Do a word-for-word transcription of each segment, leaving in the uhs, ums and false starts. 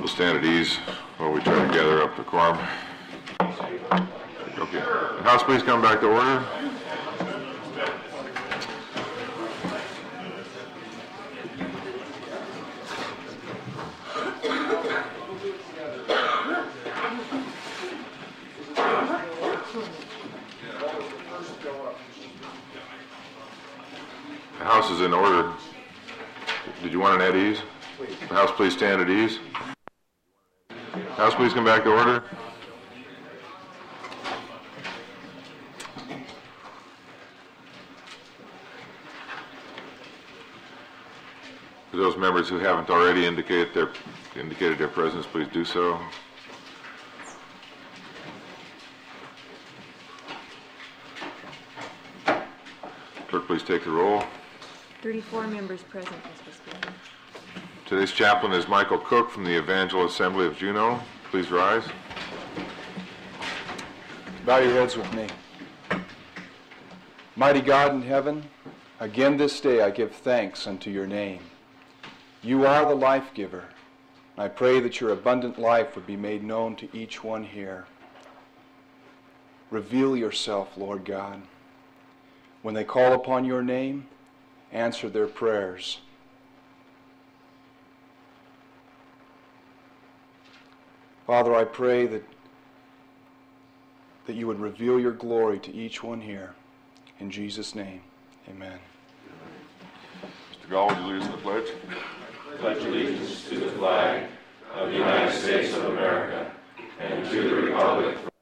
People stand at ease while we try to gather up the quorum. Okay. House, please come back to order. The House is in order. Did you want an at ease? The House, please stand at ease. House, please come back to order. For those members who haven't already indicated their indicated their presence, please do so. Clerk, please take the roll. thirty-four members present, Mister Speaker. Today's chaplain is Michael Cook from the Evangel Assembly of Juneau. Please rise. Bow your heads with me. Mighty God in heaven, again this day I give thanks unto your name. You are the life giver. I pray that your abundant life would be made known to each one here. Reveal yourself, Lord God. When they call upon your name, answer their prayers. Father, I pray that, that you would reveal your glory to each one here. In Jesus' name, amen. Mister Gall, would you lead us in the pledge? Pledge allegiance to the flag of the United States of America and to the republic for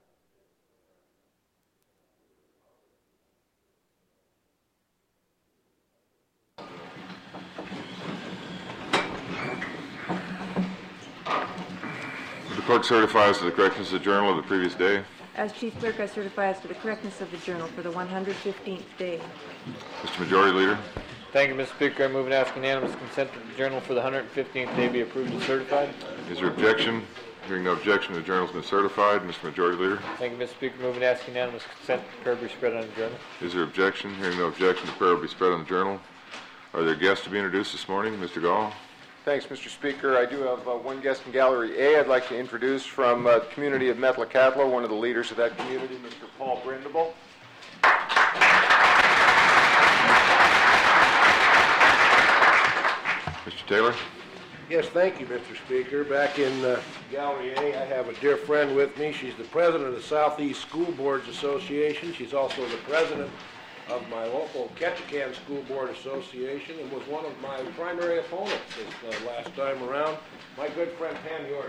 The clerk certifies to the correctness of the journal of the previous day. As Chief Clerk, I certify as to the correctness of the journal for the one hundred fifteenth day. Mister Majority Leader. Thank you, Mister Speaker. I move and ask unanimous consent that the journal for the one hundred fifteenth day be approved and certified. Is there objection? Hearing no objection, the journal has been certified. Mister Majority Leader. Thank you, Mister Speaker. Move and ask unanimous consent that the prayer be spread on the journal. Is there objection? Hearing no objection, the prayer will be spread on the journal. Are there guests to be introduced this morning? Mister Gall. Thanks, Mister Speaker. I do have uh, one guest in Gallery A I'd like to introduce from uh, the community of Metlakatla, one of the leaders of that community, Mister Paul Brindable. Mister Taylor. Yes, thank you, Mister Speaker. Back in uh, Gallery A, I have a dear friend with me. She's the president of the Southeast School Boards Association. She's also the president of my local Ketchikan School Board Association and was one of my primary opponents this uh, last time around. My good friend Pam Yours.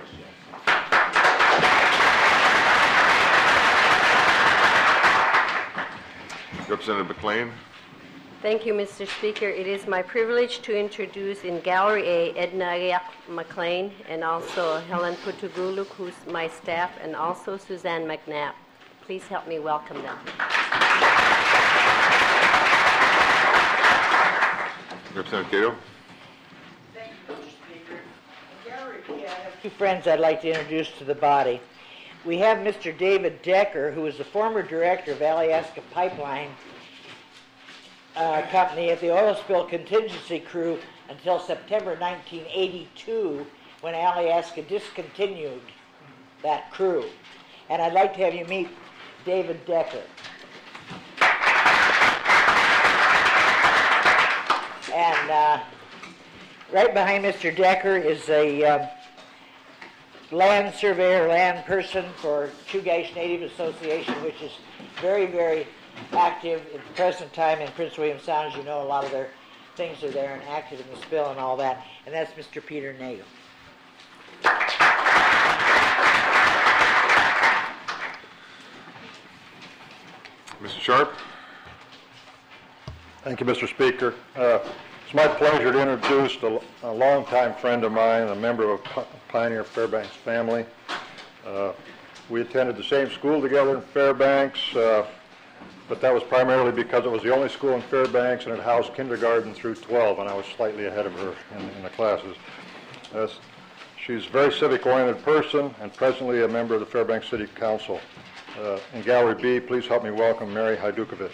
Representative McLean. Thank you, Mister Speaker. It is my privilege to introduce in Gallery A Edna Riak McLean and also Helen Putuguluk, who's my staff, and also Suzanne McNabb. Please help me welcome them. Representative Cato. Thank you, Mister Speaker. Gallery A, I have two friends I'd like to introduce to the body. We have Mister David Decker, who is the former director of Alaska Pipeline uh, Company at the oil spill contingency crew until September nineteen eighty-two, when Alaska discontinued that crew. And I'd like to have you meet David Decker. And uh, right behind Mister Decker is a uh, land surveyor, land person for Chugach Native Association, which is very, very active at the present time in Prince William Sound. As you know, a lot of their things are there and active in the spill and all that. And that's Mister Peter Nagel. Mister Sharp. Thank you, Mister Speaker. Uh, it's my pleasure to introduce a, a longtime friend of mine, a member of Pioneer Fairbanks family. Uh, we attended the same school together in Fairbanks, uh, but that was primarily because it was the only school in Fairbanks and it housed kindergarten through twelve, and I was slightly ahead of her in, in the classes. Uh, she's a very civic-oriented person and presently a member of the Fairbanks City Council. Uh, in Gallery B, please help me welcome Mary Hajdukovic.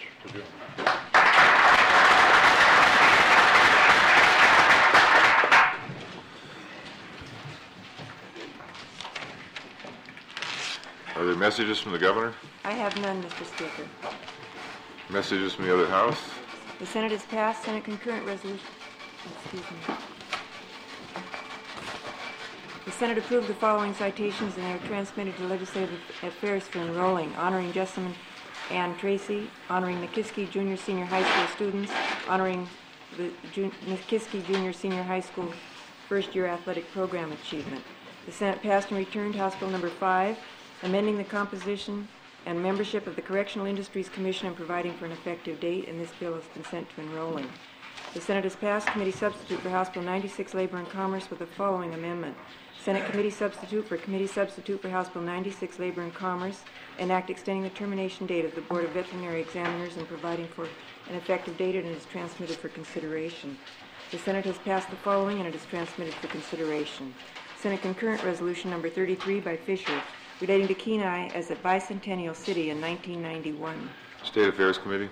messages from the governor? I have none, Mister Speaker. Messages from the other house? The Senate has passed Senate concurrent resolution. Excuse me. The Senate approved the following citations and they are transmitted to legislative affairs for enrolling: honoring Jessamine Ann Tracy, honoring Nikiski Junior Senior High School students, honoring the Jun- Nikiski Junior Senior High School first year athletic program achievement. The Senate passed and returned House Bill number five, amending the composition and membership of the Correctional Industries Commission and providing for an effective date, and this bill has been sent to enrolling. The Senate has passed committee substitute for House Bill ninety-six, Labor and Commerce, with the following amendment. Senate committee substitute for committee substitute for House Bill ninety-six, Labor and Commerce, an act extending the termination date of the Board of Veterinary Examiners and providing for an effective date, and is transmitted for consideration. The Senate has passed the following, and it is transmitted for consideration. Senate concurrent resolution number thirty-three by Fisher, relating to Kenai as a bicentennial city in nineteen ninety-one. State Affairs Committee?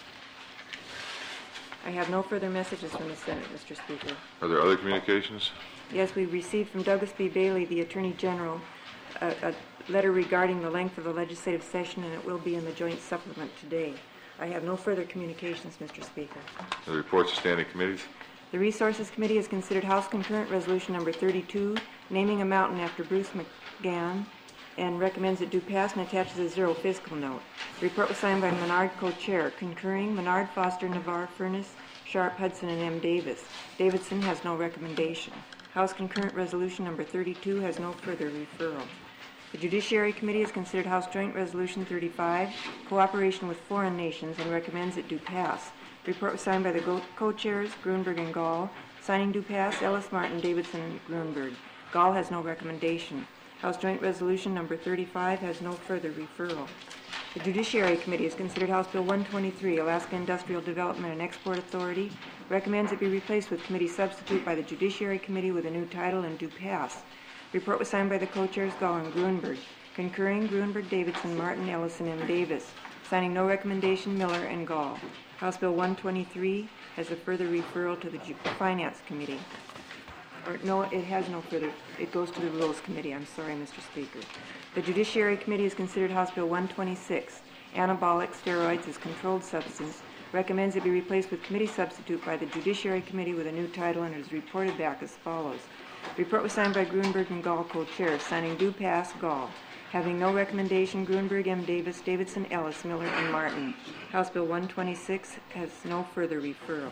I have no further messages from the Senate, Mister Speaker. Are there other communications? Yes, we received from Douglas B. Bailey, the Attorney General, a, a letter regarding the length of the legislative session, and it will be in the joint supplement today. I have no further communications, Mister Speaker. The reports of standing committees? The Resources Committee has considered House concurrent resolution number thirty-two, naming a mountain after Bruce McGann, and recommends it do pass and attaches a zero fiscal note. The report was signed by Menard co-chair, concurring Menard, Foster, Navarre, Furness, Sharp, Hudson, and M. Davis. Davidson has no recommendation. House concurrent resolution number thirty-two has no further referral. The Judiciary Committee has considered House Joint Resolution thirty-five, cooperation with foreign nations, and recommends it do pass. The report was signed by the co-chairs, Grunberg and Gall. Signing do pass, Ellis, Martin, Davidson, and Grunberg. Gall has no recommendation. House Joint Resolution number thirty-five has no further referral. The Judiciary Committee has considered House Bill one twenty-three, Alaska Industrial Development and Export Authority, recommends it be replaced with committee substitute by the Judiciary Committee with a new title, and do pass. Report was signed by the co-chairs Gall and Grunberg. Concurring, Grunberg, Davidson, Martin, Ellis, and M. Davis. Signing no recommendation, Miller and Gall. House Bill one twenty-three has a further referral to the Ju- Finance Committee. Or no, it has no further. It goes to the Rules Committee. I'm sorry, Mister Speaker. The Judiciary Committee has considered House Bill one twenty-six, anabolic steroids as controlled substance, recommends it be replaced with committee substitute by the Judiciary Committee with a new title, and is reported back as follows. The report was signed by Grunberg and Gall co-chairs. Signing do pass, Gall. Having no recommendation, Grunberg, M. Davis, Davidson, Ellis, Miller, and Martin. House Bill one twenty-six has no further referral.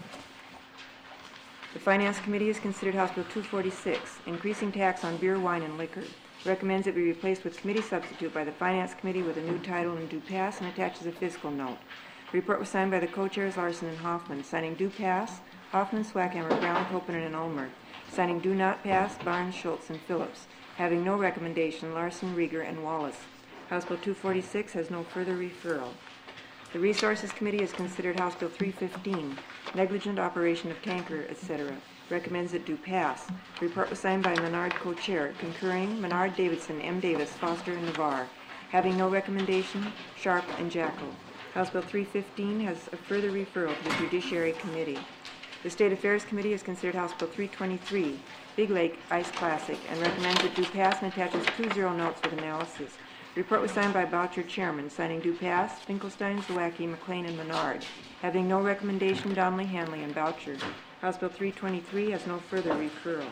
The Finance Committee has considered House Bill two forty-six, increasing tax on beer, wine, and liquor. Recommends it be replaced with committee substitute by the Finance Committee with a new title, and do pass, and attaches a fiscal note. The report was signed by the co-chairs Larson and Hoffman. Signing do pass, Hoffman, Swackhammer, Brown, Copeland, and Ulmer. Signing do not pass, Barnes, Schultz, and Phillips. Having no recommendation, Larson, Rieger, and Wallace. House Bill two forty-six has no further referral. The Resources Committee has considered House Bill three fifteen, negligent operation of tanker, et cetera. Recommends it do pass. The report was signed by Menard co-chair, concurring Menard, Davidson, M. Davis, Foster, and Navarre. Having no recommendation, Sharp and Jackal. House Bill three fifteen has a further referral to the Judiciary Committee. The State Affairs Committee has considered House Bill three twenty-three, Big Lake Ice Classic, and recommends it do pass and attaches two zero notes with analysis. The report was signed by Boucher, chairman. Signing do pass, Finkelstein, Zawacki, McLean, and Menard. Having no recommendation, Donnelly, Hanley, and Boucher. House Bill three twenty-three has no further referral.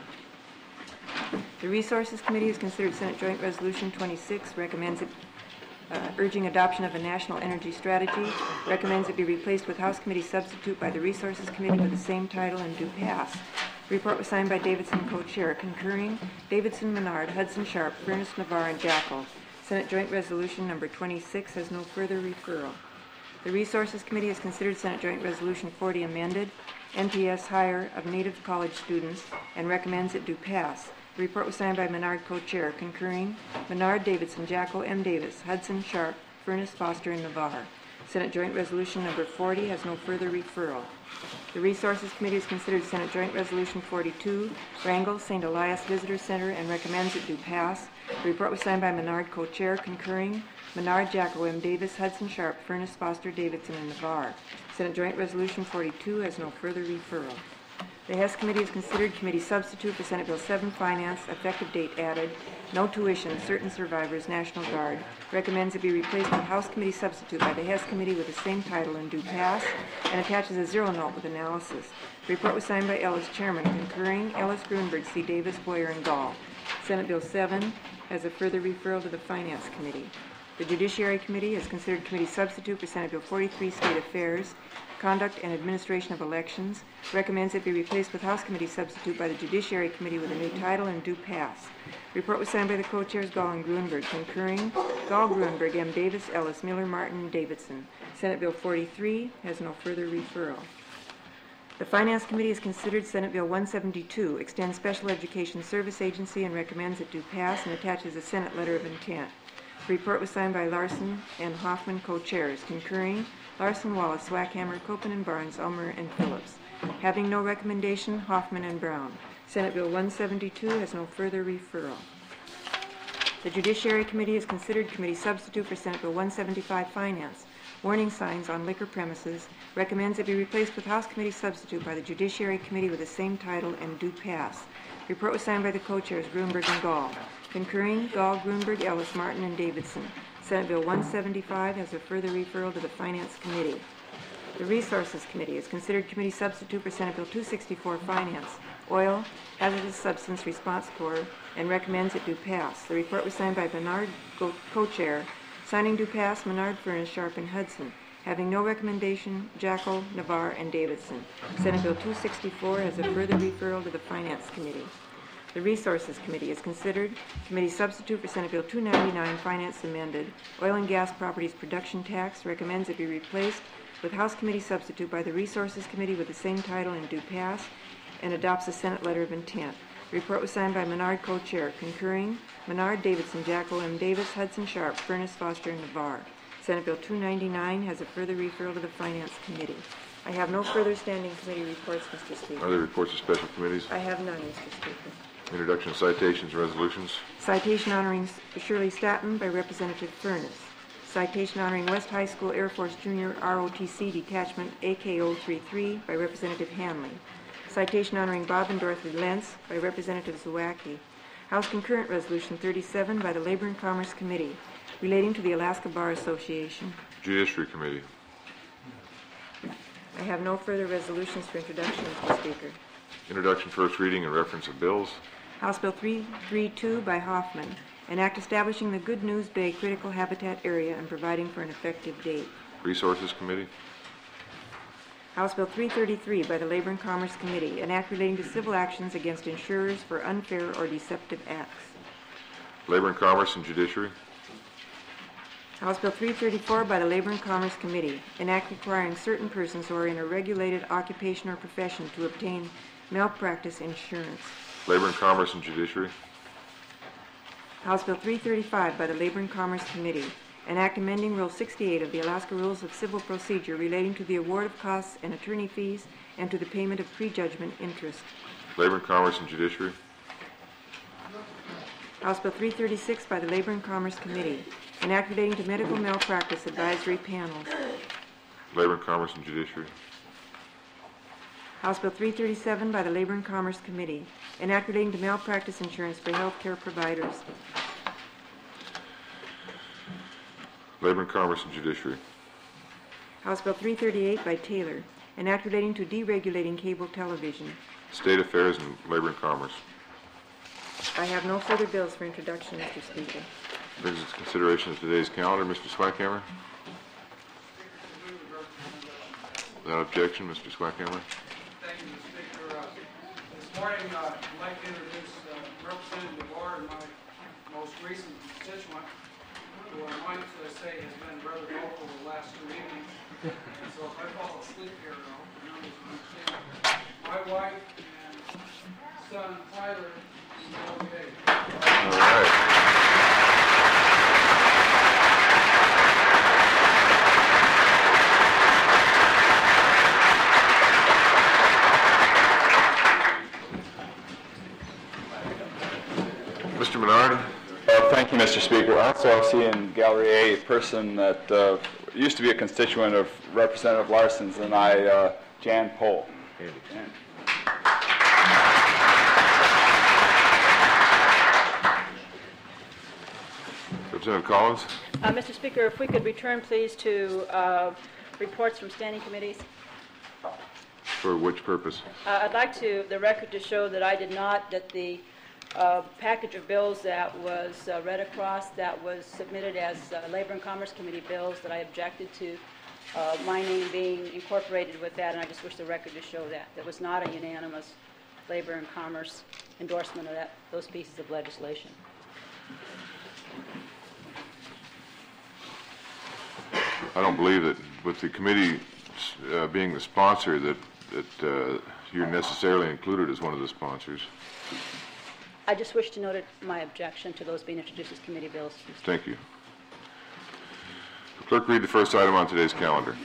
The Resources Committee has considered Senate Joint Resolution twenty-six, recommends it, uh, urging adoption of a national energy strategy, recommends it be replaced with House Committee substitute by the Resources Committee with the same title, and do pass. The report was signed by Davidson co-chair, concurring Davidson, Menard, Hudson, Sharp, Furness, Navarre, and Jackal. Senate Joint Resolution number twenty-six has no further referral. The Resources Committee has considered Senate Joint Resolution forty amended, N P S hire of Native College students, and recommends it do pass. The report was signed by Menard co-chair, concurring Menard, Davidson, Jackal, M. Davis, Hudson, Sharp, Furness, Foster, and Navarre. Senate Joint Resolution number forty has no further referral. The Resources Committee has considered Senate Joint Resolution forty-two, Wrangell Saint Elias Visitor Center, and recommends it do pass. The report was signed by Menard co-chair, concurring Menard, Jackal, M. Davis, Hudson, Sharp, Furness, Foster, Davidson, and Navarre. Senate Joint Resolution forty-two has no further referral. The Hess Committee has considered committee substitute for Senate Bill seven, Finance, effective date added, no tuition, certain survivors, National Guard. Recommends it be replaced with House Committee substitute by the Hess Committee with the same title and do pass, and attaches a zero note with analysis. The report was signed by Ellis, Chairman. Concurring, Ellis, Grunberg, C. Davis, Boyer, and Gall. Senate Bill seven has a further referral to the Finance Committee. The Judiciary Committee has considered committee substitute for Senate Bill forty-three, State Affairs, Conduct and Administration of Elections. Recommends it be replaced with House Committee substitute by the Judiciary Committee with a new title and do pass. Report was signed by the co-chairs Gall and Grunberg. Concurring, Gall, Grunberg, M. Davis, Ellis, Miller, Martin, and Davidson. Senate Bill forty-three has no further referral. The Finance Committee has considered Senate Bill one seventy-two, extends Special Education Service Agency, and recommends it do pass, and attaches a Senate letter of intent. The report was signed by Larson and Hoffman, co-chairs. Concurring, Larson, Wallace, Swackhammer, Copeland, and Barnes, Ulmer, and Phillips. Having no recommendation, Hoffman and Brown. Senate Bill one seventy-two has no further referral. The Judiciary Committee has considered committee substitute for Senate Bill one seventy-five, Finance, warning signs on liquor premises. Recommends it be replaced with House Committee substitute by the Judiciary Committee with the same title and do pass. Report was signed by the co-chairs Grunberg and Gall. Concurring, Gall, Grunberg, Ellis, Martin, and Davidson. Senate Bill one seventy-five has a further referral to the Finance Committee. The Resources Committee has considered committee substitute for Senate Bill two sixty-four, Finance, Oil, Hazardous Substance Response Corps, and recommends it do pass. The report was signed by Menard, co-chair. Signing do pass, Menard, Furnace, Sharp, and Hudson. Having no recommendation, Jackal, Navarre, and Davidson. Senate Bill two sixty-four has a further referral to the Finance Committee. The Resources Committee is considered committee substitute for Senate Bill two ninety-nine, Finance amended, Oil and Gas Properties Production Tax. Recommends it be replaced with House Committee substitute by the Resources Committee with the same title and do pass, and adopts a Senate letter of intent. The report was signed by Menard, co-chair. Concurring, Menard, Davidson, Jackal, M. Davis, Hudson, Sharp, Furnace, Foster, and Navarre. Senate Bill two ninety-nine has a further referral to the Finance Committee. I have no further standing committee reports, Mister Speaker. Are there reports of special committees? I have none, Mister Speaker. Introduction of citations and resolutions. Citation honoring Shirley Staton by Representative Furnace. Citation honoring West High School Air Force Junior R O T C Detachment A K zero thirty-three by Representative Hanley. Citation honoring Bob and Dorothy Lentz by Representative Zawacki. House Concurrent Resolution thirty-seven by the Labor and Commerce Committee relating to the Alaska Bar Association. Judiciary Committee. I have no further resolutions for introduction, Mister Speaker. Introduction, first reading, and reference of bills. House Bill three thirty-two by Hoffman, an act establishing the Good News Bay Critical Habitat Area and providing for an effective date. Resources Committee. House Bill three thirty-three by the Labor and Commerce Committee, an act relating to civil actions against insurers for unfair or deceptive acts. Labor and Commerce and Judiciary. House Bill three thirty-four by the Labor and Commerce Committee, an act requiring certain persons who are in a regulated occupation or profession to obtain malpractice insurance. Labor and Commerce and Judiciary. House Bill three thirty-five by the Labor and Commerce Committee, an act amending Rule sixty-eight of the Alaska Rules of Civil Procedure relating to the award of costs and attorney fees and to the payment of prejudgment interest. Labor and Commerce and Judiciary. House Bill three thirty-six by the Labor and Commerce Committee, an act relating to medical malpractice advisory panels. Labor and Commerce and Judiciary. House Bill three thirty-seven by the Labor and Commerce Committee, an act relating to malpractice insurance for health care providers. Labor and Commerce and Judiciary. House Bill three thirty-eight by Taylor, an act relating to deregulating cable television. State Affairs and Labor and Commerce. I have no further bills for introduction, Mister Speaker. Brings us to consideration of today's calendar. Mister Swackhammer. Without objection, Mister Swackhammer. Thank you, Mister Speaker. Uh, this morning, uh, I'd like to introduce uh, Representative Orr, my most recent constituent, who I might uh, say has been rather vocal the last two evenings. And so if I fall asleep here, I'll remember to understand. My wife and son, Tyler, is okay. All right. Mister Menard. Uh, thank you, Mister Speaker. Also, I see in Gallery A a person that uh, used to be a constituent of Representative Larson's and I, uh, Jan Pohl. Andy. Representative Collins? Uh, Mister Speaker, if we could return, please, to uh, reports from standing committees. For which purpose? Uh, I'd like to the record to show that I did not, that the uh, package of bills that was uh, read across, that was submitted as uh, Labor and Commerce Committee bills, that I objected to, uh, my name being incorporated with that, and I just wish the record to show that. There was not a unanimous Labor and Commerce endorsement of that, those pieces of legislation. I don't believe that with the committee uh, being the sponsor that, that uh, you're necessarily included as one of the sponsors. I just wish to note my objection to those being introduced as committee bills. Thank you. Clerk, read the first item on today's calendar.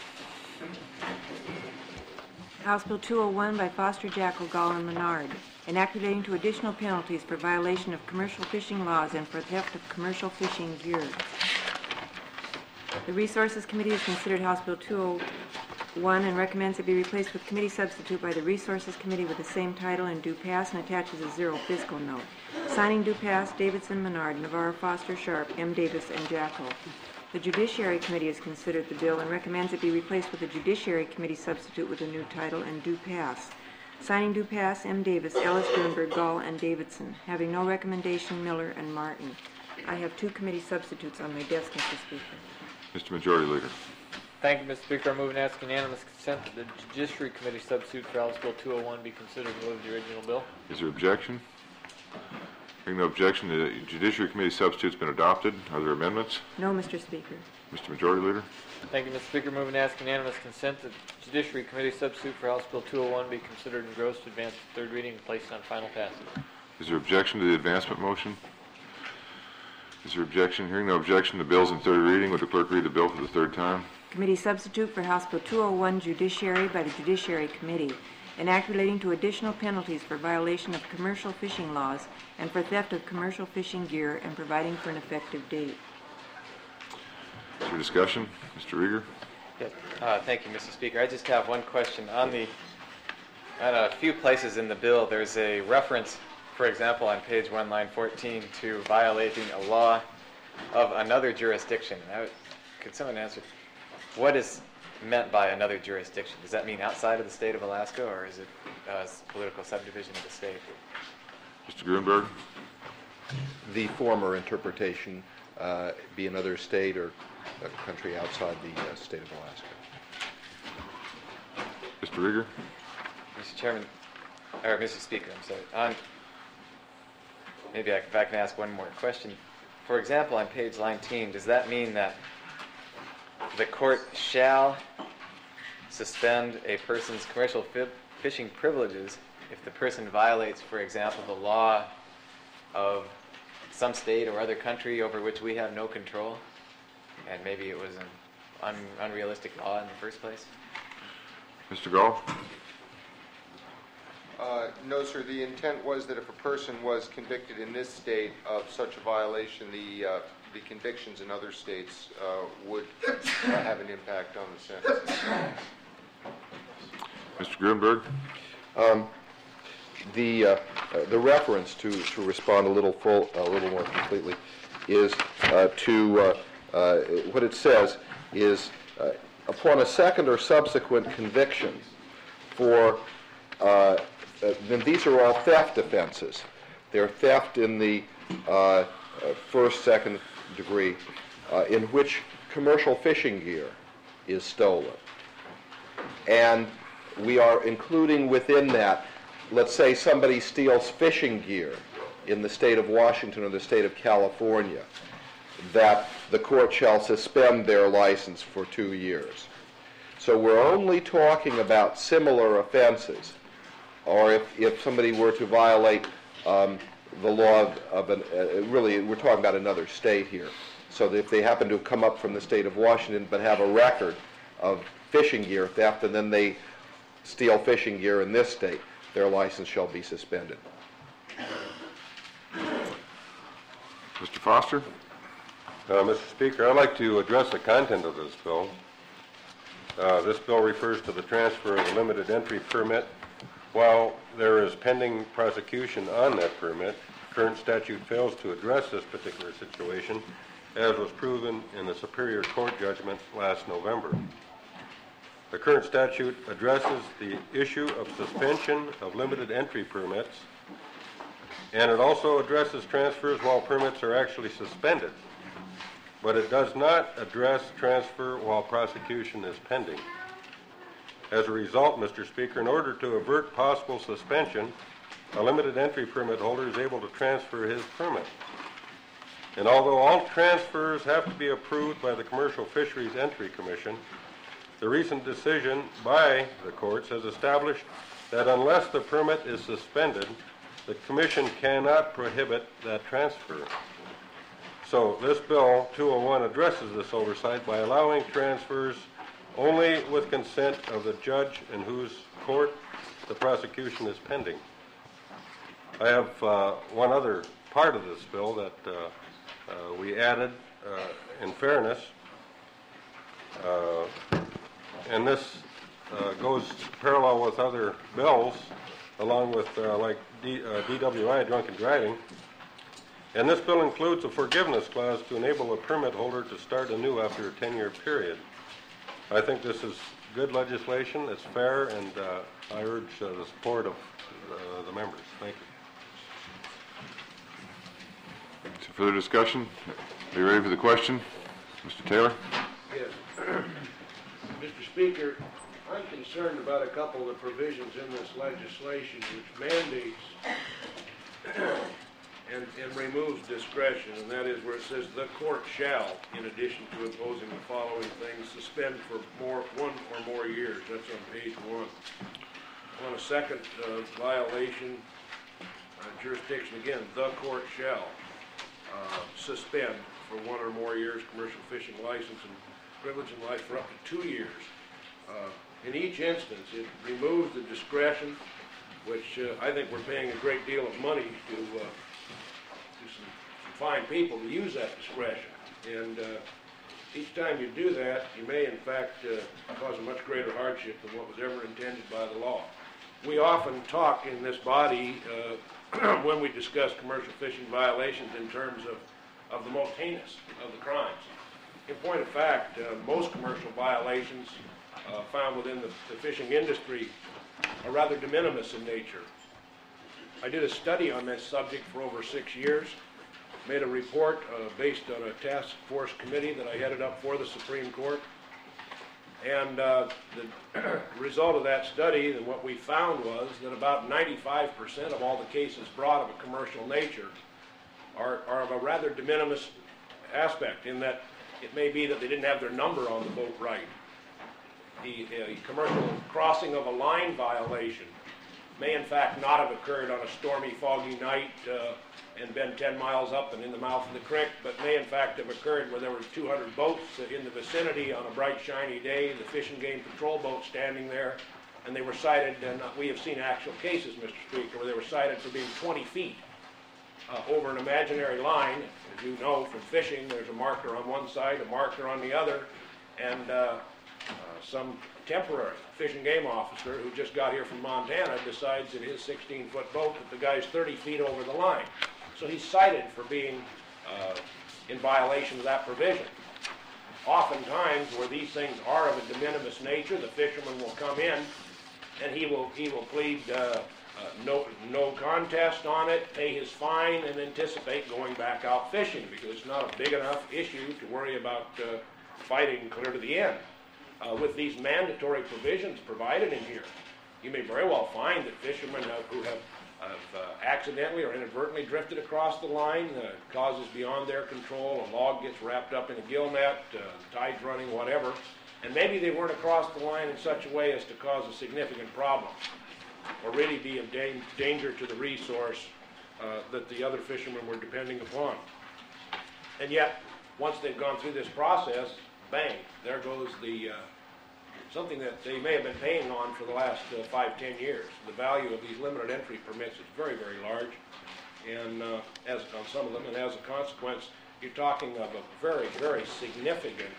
House Bill two oh one by Foster, Jackal, Gall, and Menard, enacting to additional penalties for violation of commercial fishing laws and for theft of commercial fishing gear. The Resources Committee has considered House Bill two oh one and recommends it be replaced with committee substitute by the Resources Committee with the same title and do pass, and attaches a zero fiscal note. Signing do pass, Davidson, Menard, Navarro, Foster, Sharp, M. Davis, and Jackal. The Judiciary Committee has considered the bill and recommends it be replaced with the Judiciary Committee substitute with a new title and do pass. Signing do pass, M. Davis, Ellis, Grunberg, Gall, and Davidson. Having no recommendation, Miller and Martin. I have two committee substitutes on my desk, Mister Speaker. Mister Majority Leader. Thank you, Mister Speaker. I move and ask unanimous consent that the Judiciary Committee substitute for House Bill two oh one be considered and move the original bill. Is there objection? Hearing no objection, the Judiciary Committee substitute's been adopted. Are there amendments? No, Mister Speaker. Mister Majority Leader. Thank you, Mister Speaker. Move and ask unanimous consent that the Judiciary Committee substitute for House Bill two oh one be considered engrossed, advanced to third reading, and placed on final passage. Is there objection to the advancement motion? Is there objection? Hearing no objection, the bill's in third reading. Would the clerk read the bill for the third time? Committee substitute for House Bill two oh one, Judiciary by the Judiciary Committee, an act relating to additional penalties for violation of commercial fishing laws and for theft of commercial fishing gear and providing for an effective date. Is there discussion? Mister Rieger? Yes. Uh, thank you, Mister Speaker. I just have one question. On the on a few places in the bill, there's a reference, for example, on page one, line fourteen, to violating a law of another jurisdiction. I would, could someone answer, what is meant by another jurisdiction? Does that mean outside of the state of Alaska, or is it a political subdivision of the state? Mister Grunberg? The former interpretation uh, be another state or a country outside the uh, state of Alaska. Mister Rieger? Mister Chairman, or Mister Speaker, I'm sorry. On, maybe I, if I can ask one more question. For example, on page nineteen, does that mean that the court shall suspend a person's commercial fi fishing privileges if the person violates, for example, the law of some state or other country over which we have no control, and maybe it was an un unrealistic law in the first place? Mister Gall? Uh, no, sir. The intent was that if a person was convicted in this state of such a violation, the uh, the convictions in other states uh, would uh, have an impact on the sentence. Mister Grunberg? Um, the uh, uh, the reference to to respond a little full a little more completely is uh, to uh, uh, what it says is uh, upon a second or subsequent conviction for uh, uh, then these are all theft offenses. They're theft in the uh, uh, first, second degree uh, in which commercial fishing gear is stolen. And we are including within that, let's say somebody steals fishing gear in the state of Washington or the state of California, that the court shall suspend their license for two years. So we're only talking about similar offenses, or if, if somebody were to violate um, the law of, of an, uh, really we're talking about another state here. So that if they happen to have come up from the state of Washington but have a record of fishing gear theft and then they steal fishing gear in this state, their license shall be suspended. Mister Foster? Uh, Mister Speaker, I'd like to address the content of this bill. Uh, this bill refers to the transfer of a limited entry permit. While there is pending prosecution on that permit, current statute fails to address this particular situation, as was proven in the Superior Court judgment last November. The current statute addresses the issue of suspension of limited entry permits, and it also addresses transfers while permits are actually suspended, but it does not address transfer while prosecution is pending. As a result, Mister Speaker, in order to avert possible suspension, a limited entry permit holder is able to transfer his permit. And although all transfers have to be approved by the Commercial Fisheries Entry Commission, the recent decision by the courts has established that unless the permit is suspended, the Commission cannot prohibit that transfer. So this Bill two oh one addresses this oversight by allowing transfers only with consent of the judge in whose court the prosecution is pending. I have uh, one other part of this bill that uh, uh, we added uh, in fairness, uh, and this uh, goes parallel with other bills, along with uh, like D, uh, D W I, drunken driving. And this bill includes a forgiveness clause to enable a permit holder to start anew after a ten-year period. I think this is good legislation, it's fair, and uh, I urge uh, the support of uh, the members. Thank you. Some further discussion? Are you ready for the question? Mister Taylor? Yes. Mister Speaker, I'm concerned about a couple of the provisions in this legislation which mandates and, and removes discretion, and that is where it says the court shall, in addition to imposing the following things, suspend for more one or more years. That's on page one. On a second uh, violation, uh, jurisdiction, again, the court shall uh, suspend for one or more years commercial fishing license and privilege and life for up to two years. Uh, in each instance, it removes the discretion, which uh, I think we're paying a great deal of money to, uh, to some, some fine people to use that discretion. And uh, each time you do that, you may in fact uh, cause a much greater hardship than what was ever intended by the law. We often talk in this body uh, when we discuss commercial fishing violations in terms of, of the most heinous of the crimes. In point of fact, uh, most commercial violations uh, found within the, the fishing industry are rather de minimis in nature. I did a study on this subject for over six years, made a report uh, based on a task force committee that I headed up for the Supreme Court. And uh, the result of that study, and what we found was that about ninety-five percent of all the cases brought of a commercial nature are, are of a rather de minimis aspect, in that it may be that they didn't have their number on the boat right. The uh, commercial crossing of a line violation may in fact not have occurred on a stormy, foggy night uh, and been ten miles up and in the mouth of the creek, but may in fact have occurred where there were two hundred boats in the vicinity on a bright, shiny day, the Fish and Game Patrol boat standing there, and they were cited, and we have seen actual cases, Mister Speaker, where they were cited for being twenty feet uh, over an imaginary line. As you know from fishing, there's a marker on one side, a marker on the other, and uh, uh, some temporary Fish and Game officer who just got here from Montana decides in his sixteen-foot boat that the guy's thirty feet over the line. So he's cited for being uh, in violation of that provision. Oftentimes, where these things are of a de minimis nature, the fisherman will come in and he will he will plead uh, uh, no no contest on it, pay his fine, and anticipate going back out fishing because it's not a big enough issue to worry about uh, fighting clear to the end. Uh, with these mandatory provisions provided in here, you may very well find that fishermen uh, who have have uh, accidentally or inadvertently drifted across the line, uh, causes beyond their control, a log gets wrapped up in a gill net, uh, tide's running, whatever, and maybe they weren't across the line in such a way as to cause a significant problem or really be of da danger to the resource uh, that the other fishermen were depending upon. And yet, once they've gone through this process, bang, there goes the uh, something that they may have been paying on for the last uh, five, ten years. The value of these limited entry permits is very, very large, and uh, as on some of them, and as a consequence, you're talking of a very, very significant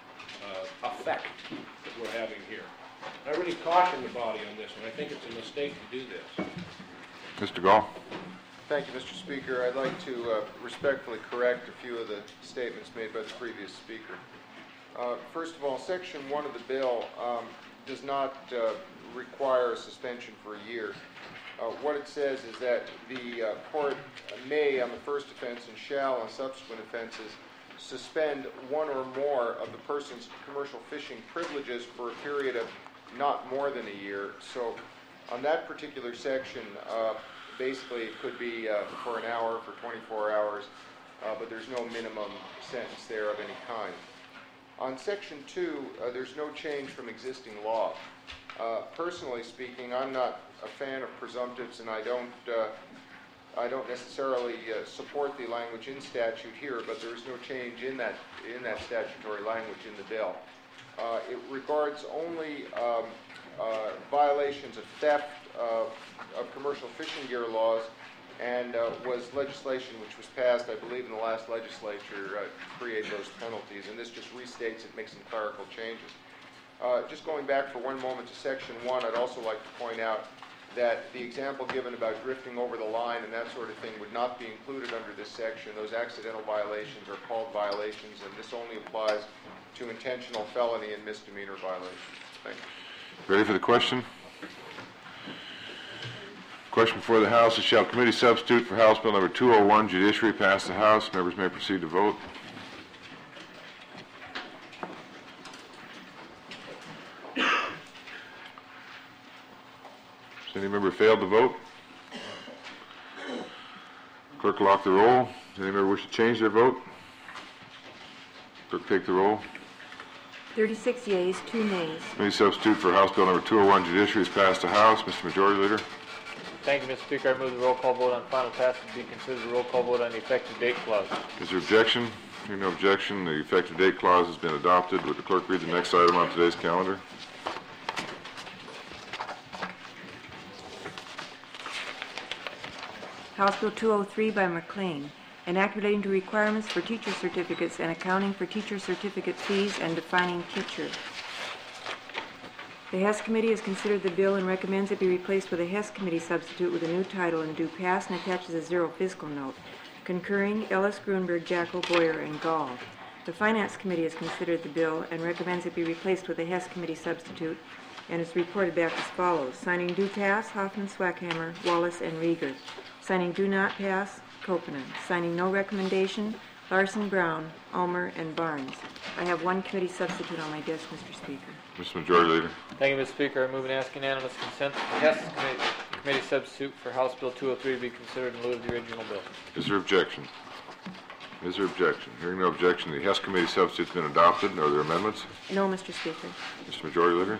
uh, effect that we're having here. And I really caution the body on this one. I think it's a mistake to do this. Mister Gall? Thank you, Mister Speaker. I'd like to uh, respectfully correct a few of the statements made by the previous speaker. Uh, First of all, Section one of the bill um, does not uh, require a suspension for a year. Uh, What it says is that the uh, court may, on the first offense, and shall on subsequent offenses, suspend one or more of the person's commercial fishing privileges for a period of not more than a year. So on that particular section, uh, basically it could be uh, for an hour, for twenty-four hours, uh, but there's no minimum sentence there of any kind. On Section two, uh, there's no change from existing law. Uh, personally speaking, I'm not a fan of presumptives, and I don't uh, I don't necessarily uh, support the language in statute here, but there is no change in that in that statutory language in the bill. Uh, it regards only um, uh, violations of theft uh, of commercial fishing gear laws, and uh, was legislation which was passed, I believe, in the last legislature uh, to create those penalties, and this just restates it, makes some clerical changes. Uh, just going back for one moment to Section one, I'd also like to point out that the example given about drifting over the line and that sort of thing would not be included under this section. Those accidental violations are called violations, and this only applies to intentional felony and misdemeanor violations. Thank you. Ready for the question? Question before the House is, shall committee substitute for House Bill number two oh one, Judiciary, pass the House? Members may proceed to vote. Does any member fail to vote? Clerk will lock the roll. Does any member wish to change their vote? Clerk take the roll. thirty-six yeas, two nays. Committee substitute for House Bill number two oh one, Judiciary, is passed the House. Mister Majority Leader. Thank you, Mister Speaker. I move the roll call vote on final passage be considered a roll call vote on the effective date clause. Is there objection? Hearing no objection, the effective date clause has been adopted. Would the clerk read the next item on today's calendar? House Bill two oh three by McLean, an act relating to requirements for teacher certificates and accounting for teacher certificate fees and defining teacher. The Hess Committee has considered the bill and recommends it be replaced with a Hess Committee substitute with a new title and do pass, and attaches a zero fiscal note. Concurring, Ellis, Grunberg, Jackal, Boyer, and Gall. The Finance Committee has considered the bill and recommends it be replaced with a Hess Committee substitute and is reported back as follows. Signing do pass, Hoffman, Swackhammer, Wallace, and Rieger. Signing do not pass, Koponen. Signing no recommendation, Larson, Brown, Ulmer, and Barnes. I have one committee substitute on my desk, Mister Speaker. Mister Majority Leader. Thank you, Mister Speaker. I move and ask unanimous consent that the Hess Committee, committee substitute for House Bill two oh three be considered in lieu of the original bill. Is there objection? Is there objection? Hearing no objection, the Hess Committee substitute has been adopted. Are there amendments? No, Mister Speaker. Mister Majority Leader.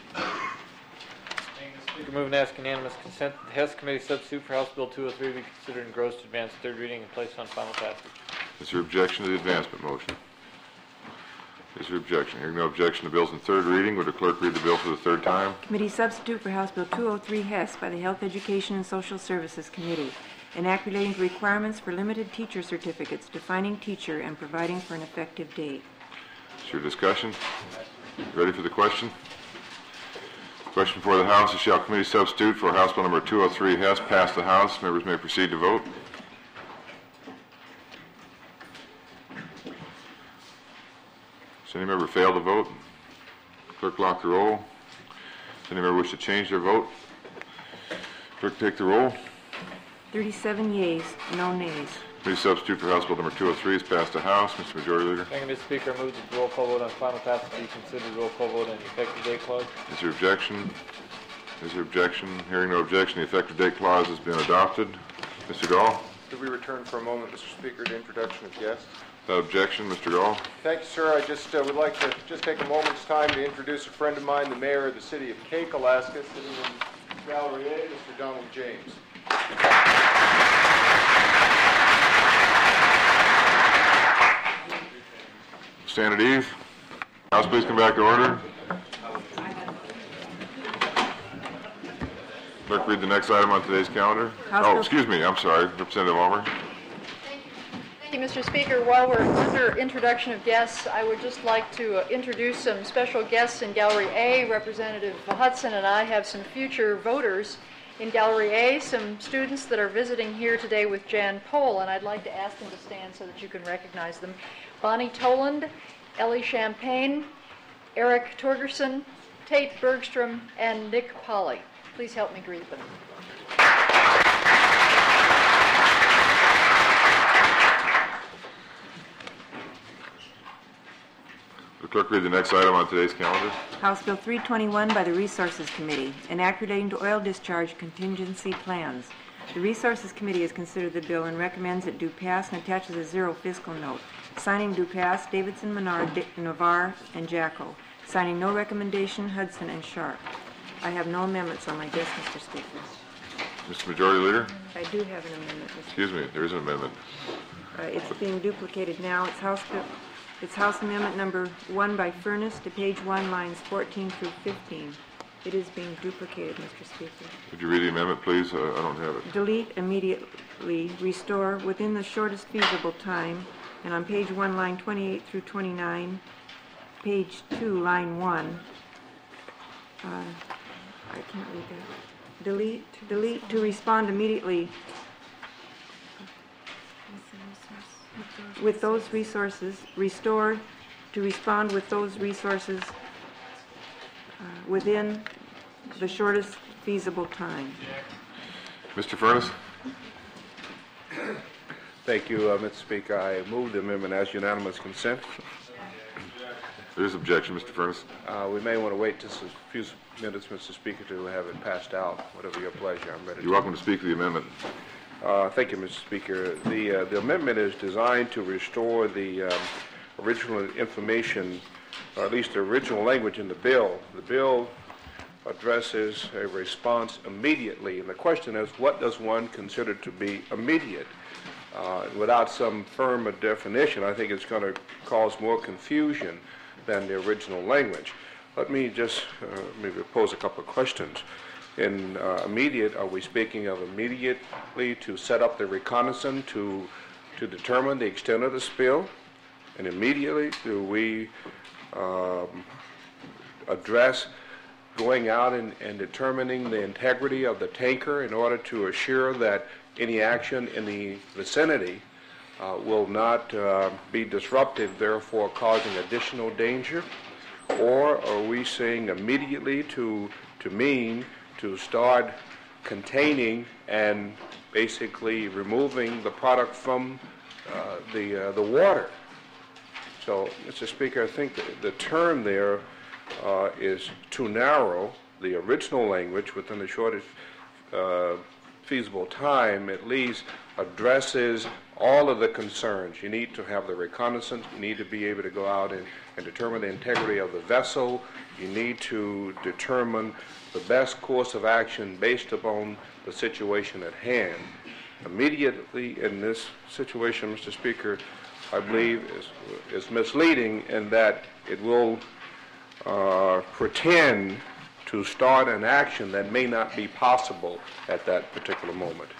Speaker, move and ask unanimous consent that the Hess Committee substitute for House Bill two oh three be considered engrossed, advanced third reading, and placed on final passage. Is there objection to the advancement motion? Is there objection? Hearing no objection to bills in third reading, would the clerk read the bill for the third time? Committee substitute for House Bill two oh three Hess by the Health, Education, and Social Services Committee. An act relating to requirements for limited teacher certificates, defining teacher, and providing for an effective date. Is there discussion? Ready for the question? Question before the House is, shall committee substitute for House Bill number two oh three Hess pass the House? Members may proceed to vote. Does any member fail to vote? Clerk lock the roll. Does any member wish to change their vote? Clerk take the roll. thirty-seven yeas, no nays. Committee substitute for House Bill number two oh three is passed the House. Mister Majority Leader. Thank you, Mister Speaker. I move that the roll call vote on final passage be considered a roll call vote on the effective date clause. Is there objection? Is there objection? Hearing no objection, the effective date clause has been adopted. Mister Gall. Could we return for a moment, Mister Speaker, to introduction of guests? Without objection, Mister Gall. Thank you, sir. I just uh, would like to just take a moment's time to introduce a friend of mine, the mayor of the city of Cake, Alaska, sitting in Gallery A, Mister Donald James. Stand at ease. House, please come back to order. Clerk, read the next item on today's calendar. House oh, Bill- excuse me. I'm sorry. Representative Ulmer. Thank you, Mister Speaker. While we're under introduction of guests, I would just like to uh, introduce some special guests in Gallery A. Representative Hudson and I have some future voters In Gallery A, some students that are visiting here today with Jan Pohl, and I'd like to ask them to stand so that you can recognize them. Bonnie Toland, Ellie Champagne, Eric Torgerson, Tate Bergstrom, and Nick Polly. Please help me greet them. The clerk read the next item on today's calendar. House Bill three twenty-one by the Resources Committee, enacting to oil discharge contingency plans. The Resources Committee has considered the bill and recommends it do pass and attaches a zero fiscal note. Signing do pass, Davidson, Menard, D- Navarre, and Jacko. Signing no recommendation, Hudson and Sharp. I have no amendments on my desk, Mister Speaker. Mister Majority Leader? I do have an amendment, Mister Excuse me, there is an amendment. Uh, it's being duplicated now. It's House Bill, it's House Amendment number one by Furness to page one, lines fourteen through fifteen. It is being duplicated, Mister Speaker. Would you read the amendment, please? Uh, I don't have it. Delete immediately, restore within the shortest feasible time, and on page one, line twenty-eight through twenty-nine, page two, line one. Uh, I can't read that. Delete, delete to respond immediately with those resources, restore to respond with those resources uh, within the shortest feasible time. Mister Furness? Thank you, uh, Mister Speaker. I move the amendment as unanimous consent. There is objection, Mister Furness. Uh, we may want to wait just a few minutes, Mister Speaker, to have it passed out. Whatever your pleasure, I'm ready. You're welcome to speak to the amendment. Uh, thank you, Mister Speaker. The uh, the amendment is designed to restore the um, original information, or at least the original language in the bill. The bill addresses a response immediately, and the question is, what does one consider to be immediate? Uh, without some firm definition, I think it's going to cause more confusion than the original language. Let me just uh, maybe pose a couple of questions. In uh, immediate, are we speaking of immediately to set up the reconnaissance to to determine the extent of the spill? And immediately, do we um, address going out and, and determining the integrity of the tanker in order to assure that any action in the vicinity uh, will not uh, be disruptive, therefore causing additional danger? Or are we saying immediately to to mean to start containing and basically removing the product from uh, the uh, the water? So, Mister Speaker, I think the, the term there uh, is too narrow. The original language, within the shortest uh, feasible time, at least addresses all of the concerns. You need to have the reconnaissance. You need to be able to go out and, and determine the integrity of the vessel. You need to determine the best course of action based upon the situation at hand. Immediately in this situation, Mister Speaker, I believe is, is misleading in that it will uh, pretend to start an action that may not be possible at that particular moment.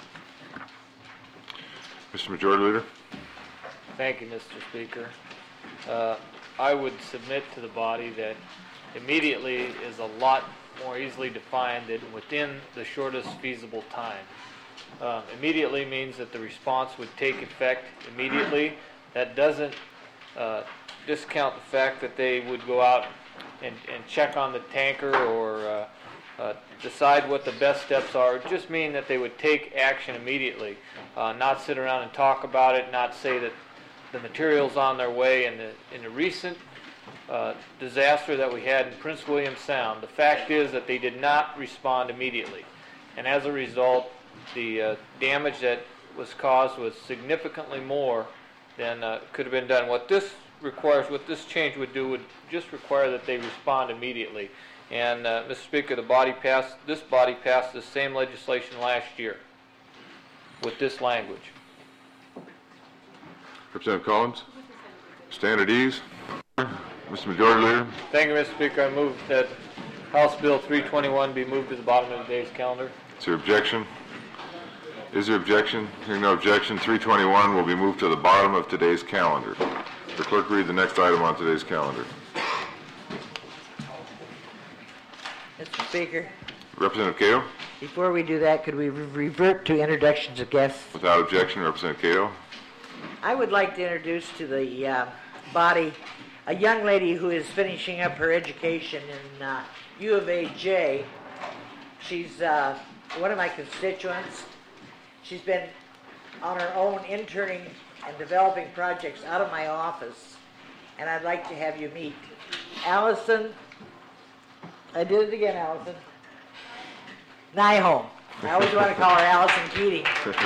Mister Majority Leader? Thank you, Mister Speaker. Uh, I would submit to the body that immediately is a lot more easily defined than within the shortest feasible time. Uh, immediately means that the response would take effect immediately. That doesn't uh, discount the fact that they would go out and, and check on the tanker or uh, uh, decide what the best steps are. It just mean that they would take action immediately, uh, not sit around and talk about it, not say that the material's on their way. In the, in the recent uh, disaster that we had in Prince William Sound, the fact is that they did not respond immediately. And as a result, the uh, damage that was caused was significantly more than uh, could have been done. What this requires, what this change would do, would just require that they respond immediately. And uh, Mister Speaker, the body passed, this body passed the same legislation last year with this language. Representative Collins? Stand at ease. Mister Majority Leader? Thank you, Mister Speaker. I move that House Bill three twenty-one be moved to the bottom of today's calendar. Is there objection? Is there objection? Hearing no objection, three twenty-one will be moved to the bottom of today's calendar. The clerk read the next item on today's calendar. Mister Speaker. Representative Cato? Before we do that, could we re- revert to introductions of guests? Without objection, Representative Cato. I would like to introduce to the uh, body a young lady who is finishing up her education in uh, U of A J. She's uh, one of my constituents. She's been on her own interning and developing projects out of my office, and I'd like to have you meet Allison. I did it again, Allison. Nyholm. I always want to call her Allison Keating.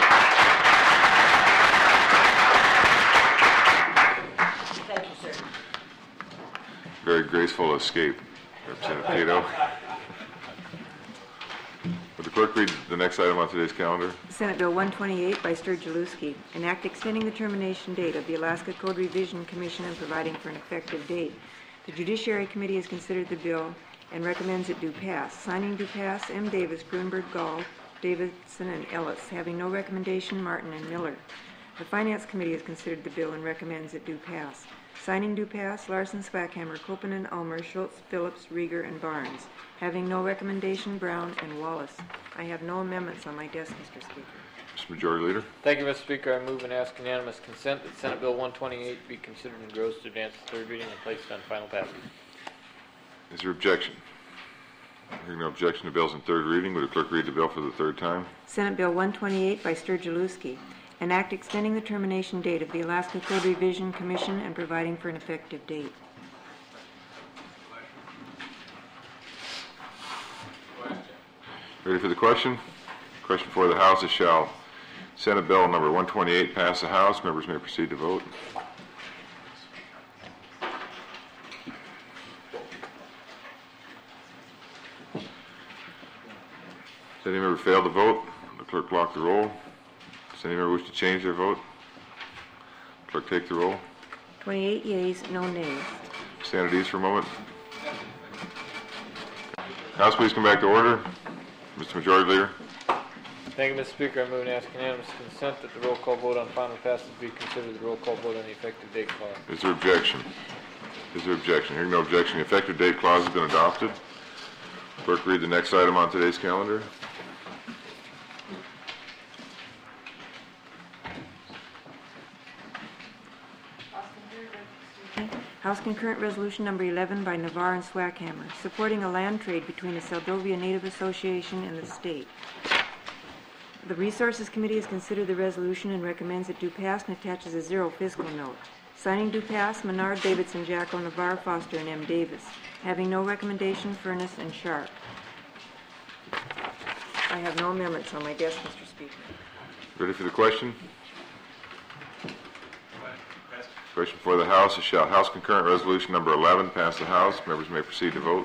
Thank you, sir. Very graceful escape, Representative Cato. Would the clerk read the next item on today's calendar? Senate Bill one twenty-eight by Sturgill-Lewski, an act extending the termination date of the Alaska Code Revision Commission and providing for an effective date. The Judiciary Committee has considered the bill and recommends it do pass. Signing do pass, M. Davis, Grunberg, Gall, Davidson, and Ellis. Having no recommendation, Martin and Miller. The Finance Committee has considered the bill and recommends it do pass. Signing do pass, Larson, Swackhammer, Koponen, Ulmer, Schultz, Phillips, Rieger, and Barnes. Having no recommendation, Brown and Wallace. I have no amendments on my desk, Mister Speaker. Mister Majority Leader. Thank you, Mister Speaker. I move and ask unanimous consent that Senate Bill one twenty-eight be considered engrossed to advance to third reading and placed on final passage. Is there objection? Hearing no objection to bills in third reading, would the clerk read the bill for the third time? Senate Bill one twenty-eight by Sturgill-Lewski, an act extending the termination date of the Alaska Code Revision Commission and providing for an effective date. Ready for the question? Question for the House is, shall Senate Bill number one twenty-eight pass the House? Members may proceed to vote. Does any member fail to vote? The clerk lock the roll. Does any member wish to change their vote? Clerk take the roll. twenty-eight yeas, no nays. Stand at ease for a moment. House, please come back to order. Mister Majority Leader. Thank you, Mister Speaker. I move and ask unanimous consent that the roll call vote on final passage be considered the roll call vote on the effective date clause. Is there objection? Is there objection? Hearing no objection, the effective date clause has been adopted. Clerk, read the next item on today's calendar. House Concurrent Resolution Number eleven by Navarre and Swackhammer, supporting a land trade between the Seldovia Native Association and the state. The Resources Committee has considered the resolution and recommends it do pass and attaches a zero fiscal note. Signing do pass, Menard, Davidson, Jacko, Navarre, Foster, and M. Davis. Having no recommendation, Furness and Sharp. I have no amendments on my desk, Mister Speaker. Ready for the question? Question for the House is, shall House Concurrent Resolution Number eleven pass the House? Members may proceed to vote.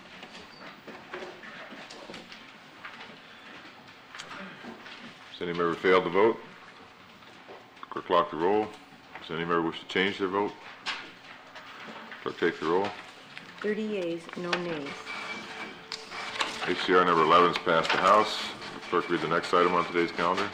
Does any member fail to vote? Clerk lock the roll. Does any member wish to change their vote? Clerk take the roll. thirty yeas, no nays. H C R number eleven is passed the House. The clerk read the next item on today's calendar.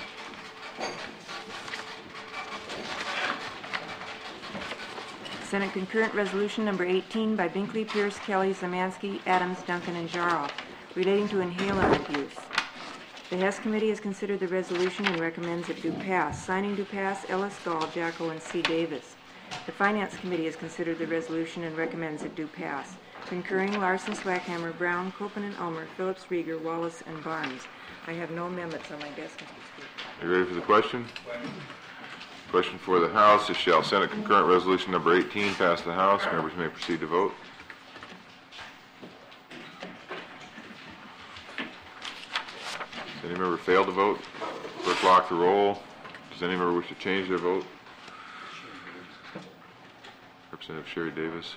Senate Concurrent Resolution Number eighteen by Binkley, Pierce, Kelly, Zamansky, Adams, Duncan, and Jaroff, relating to inhaler abuse. The Hess Committee has considered the resolution and recommends it do pass. Signing do pass, Ellis, Gall, Jacko, and C. Davis. The Finance Committee has considered the resolution and recommends it do pass. Concurring, Larson, Swackhammer, Brown, Koponen, Ulmer, Phillips, Rieger, Wallace, and Barnes. I have no amendments on my desk, Mister Speaker. Are you ready for the question? Question for the House is, shall Senate Concurrent Resolution Number eighteen pass the House? Members may proceed to vote. Does any member fail to vote? Clerk lock the roll. Does any member wish to change their vote? Representative Sherry Davis.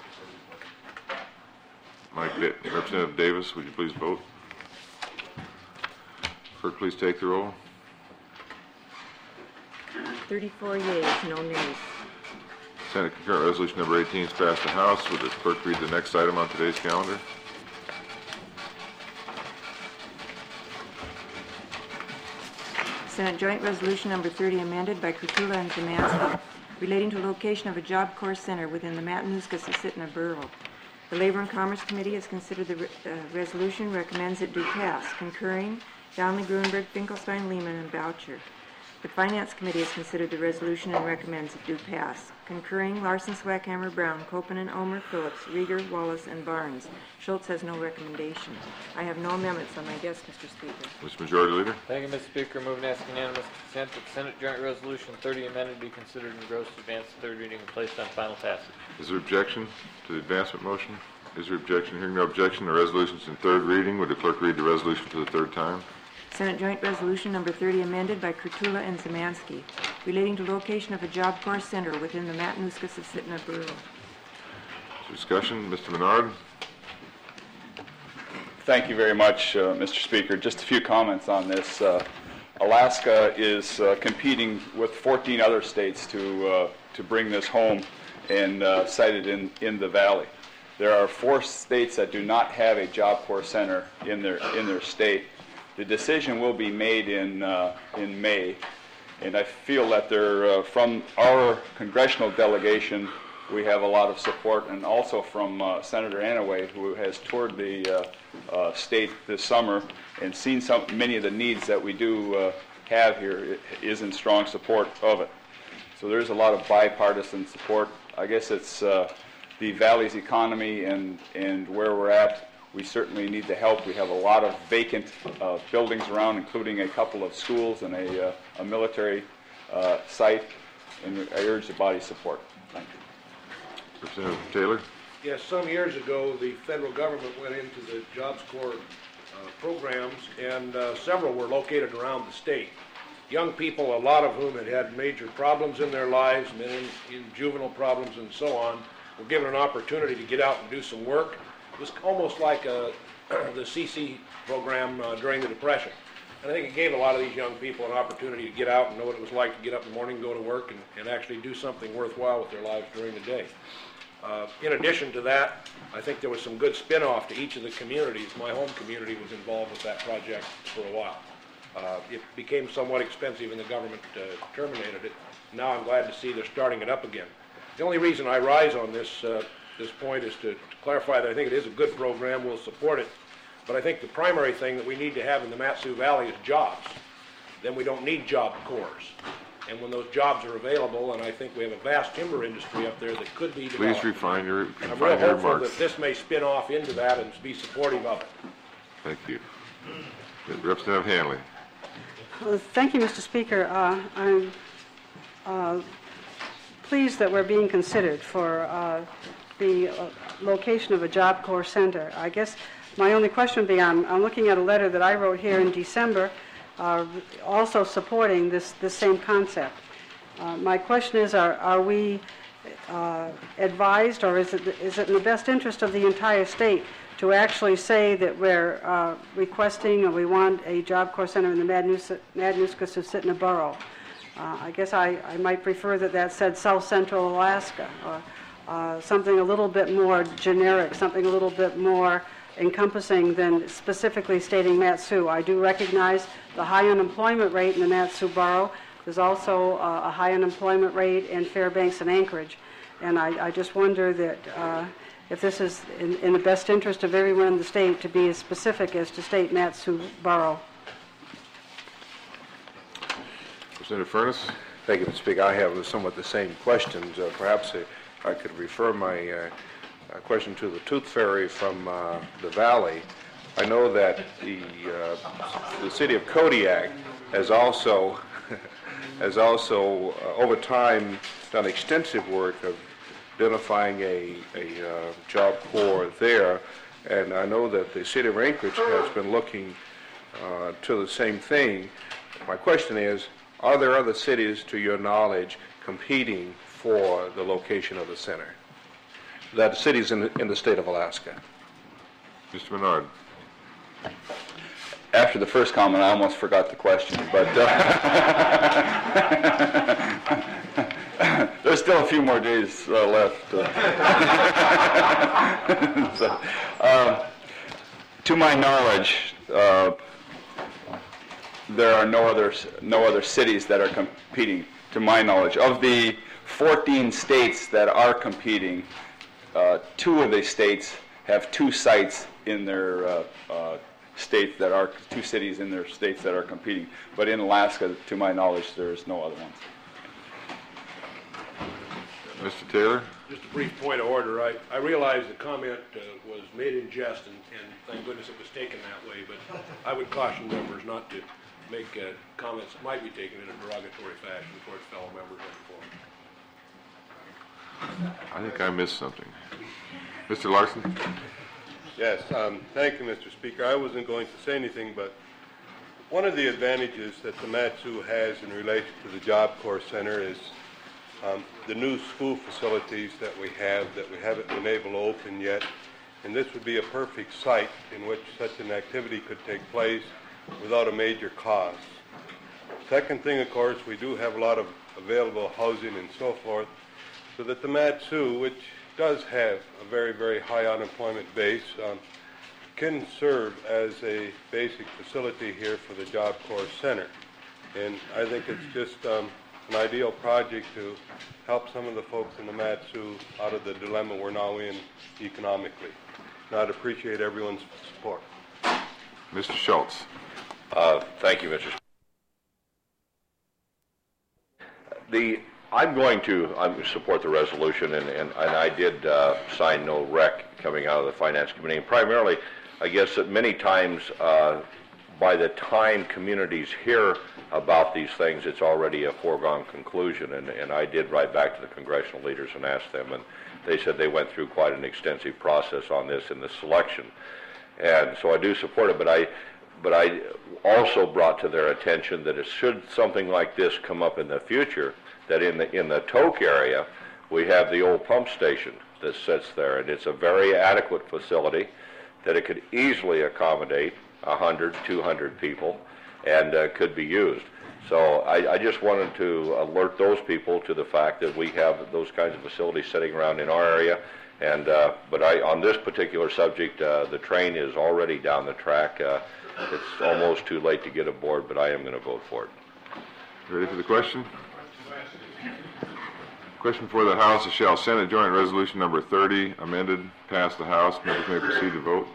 Mike, da- Representative Davis, would you please vote? Clerk, please take the roll. thirty-four yeas, no nays. Senate Concurrent Resolution Number eighteen is passed the House. Would the clerk read the next item on today's calendar? Senate Joint Resolution Number thirty amended by Krutula and Zamansky, relating to location of a Job Corps Center within the Matanuska-Susitna Borough. The Labor and Commerce Committee has considered the re- uh, resolution, recommends it do pass. Concurring, Donnelly, Gruenberg, Finkelstein, Lehman, and Boucher. The Finance Committee has considered the resolution and recommends it do pass. Concurring, Larson, Swackhammer, Brown, Copeland, Omer, Phillips, Rieger, Wallace, and Barnes. Schultz has no recommendation. I have no amendments on my desk, Mister Speaker. Mister Majority Leader? Thank you, Mister Speaker. Move and ask unanimous consent that Senate Joint Resolution thirty amended be considered and engrossed to advance to third reading and placed on final passage. Is there objection to the advancement motion? Is there objection? Hearing no objection, the resolution's in third reading. Would the clerk read the resolution for the third time? Senate Joint Resolution Number thirty amended by Kurtula and Zemansky, relating to location of a Job Corps Center within the Matanuska-Susitna Borough. Is there discussion? Mister Menard? Thank you very much, uh, Mister Speaker. Just a few comments on this. Uh, Alaska is uh, competing with fourteen other states to uh, to bring this home and uh, site it in, in the valley. There are four states that do not have a Job Corps Center in their in their state. The decision will be made in uh, in May, and I feel that there, uh, from our congressional delegation, we have a lot of support, and also from uh, Senator Anaway, who has toured the uh, uh, state this summer and seen some many of the needs that we do uh, have here, is in strong support of it. So there's a lot of bipartisan support. I guess it's uh, the valley's economy and and where we're at. We certainly need the help. We have a lot of vacant uh, buildings around, including a couple of schools and a, uh, a military uh, site, and I urge the body's support. Thank you. Representative Taylor? Yes, some years ago, the federal government went into the Jobs Corps uh, programs, and uh, several were located around the state. Young people, a lot of whom had had major problems in their lives, men in, in juvenile problems and so on, were given an opportunity to get out and do some work. It was almost like a, the C C program uh, during the Depression. And I think it gave a lot of these young people an opportunity to get out and know what it was like to get up in the morning, go to work, and, and actually do something worthwhile with their lives during the day. Uh, in addition to that, I think there was some good spin-off to each of the communities. My home community was involved with that project for a while. Uh, it became somewhat expensive and the government uh, terminated it. Now I'm glad to see they're starting it up again. The only reason I rise on this uh, this point is to, to clarify that I think it is a good program, we'll support it, but I think the primary thing that we need to have in the Mat-Su Valley is jobs. Then we don't need job corps. And when those jobs are available, and I think we have a vast timber industry up there that could be developed. Please refine your, I'm real refine your hopeful remarks. that this may spin off into that and be supportive of it. Thank you. Representative Hanley. Uh, Thank you, Mister Speaker. Uh, I'm uh, pleased that we're being considered for uh, the uh, location of a Job Corps Center. I guess my only question would be, I'm, I'm looking at a letter that I wrote here in December, uh, also supporting this, this same concept. Uh, my question is, are, are we uh, advised, or is it, is it in the best interest of the entire state to actually say that we're uh, requesting or we want a Job Corps Center in the Matanuska-Susitna Borough? Uh, I guess I, I might prefer that that said South Central Alaska, or uh, something a little bit more generic, something a little bit more encompassing than specifically stating Mat-Su. I do recognize the high unemployment rate in the Mat-Su Borough. There's also uh, a high unemployment rate in Fairbanks and Anchorage. And I, I just wonder that uh, if this is in, in the best interest of everyone in the state to be as specific as to state Mat-Su Borough. Representative Furness. Thank you, Mister Speaker. I have somewhat the same questions. Uh, perhaps uh, I could refer my uh, uh, question to the Tooth Fairy from uh, the Valley. I know that the uh, the city of Kodiak has also has also uh, over time done extensive work of identifying a, a uh, job corps there, and I know that the city of Anchorage has been looking uh, to the same thing. My question is, are there other cities, to your knowledge, competing for the location of the center? That cities in the, in the state of Alaska. Mister Menard. After the first comment, I almost forgot the question, but uh, there's still a few more days uh, left. Uh, so, uh, to my knowledge, uh, there are no other no other cities that are competing. To my knowledge, of the fourteen states that are competing, uh, two of the states have two sites in their uh, uh, states that are, two cities in their states that are competing. But in Alaska, to my knowledge, there's no other ones. Mister Taylor? Just a brief point of order. I, I realize the comment uh, was made in jest, and, and thank goodness it was taken that way, but I would caution members not to make uh, comments that might be taken in a derogatory fashion towards fellow members going forward. I think I missed something. Mister Larson? Yes, um, thank you, Mister Speaker. I wasn't going to say anything, but one of the advantages that the Mat-Su has in relation to the Job Corps Center is um, the new school facilities that we have that we haven't been able to open yet. And this would be a perfect site in which such an activity could take place without a major cost. Second thing, of course, we do have a lot of available housing and so forth, so that the Mat-Su, which does have a very, very high unemployment base, um, can serve as a basic facility here for the Job Corps Center. And I think it's just um, an ideal project to help some of the folks in the Mat-Su out of the dilemma we're now in economically. And I'd appreciate everyone's support. Mister Schultz. Uh, thank you, Mister The I'm going to I'm support the resolution, and, and, and I did uh, sign no rec coming out of the Finance Committee. And primarily, I guess that many times, uh, by the time communities hear about these things, it's already a foregone conclusion. And, and I did write back to the congressional leaders and ask them, and they said they went through quite an extensive process on this in the selection. And so I do support it, but I but I also brought to their attention that it should something like this come up in the future, that in the in the Tok area we have the old pump station that sits there, and it's a very adequate facility that it could easily accommodate one hundred, two hundred people, and uh, could be used. So I, I just wanted to alert those people to the fact that we have those kinds of facilities sitting around in our area. And uh, but I, on this particular subject, uh, the train is already down the track. Uh, it's almost too late to get aboard, but I am going to vote for it. Ready for the question? Question for the House is, shall Senate Joint Resolution Number thirty, amended, pass the House? Members may proceed to vote.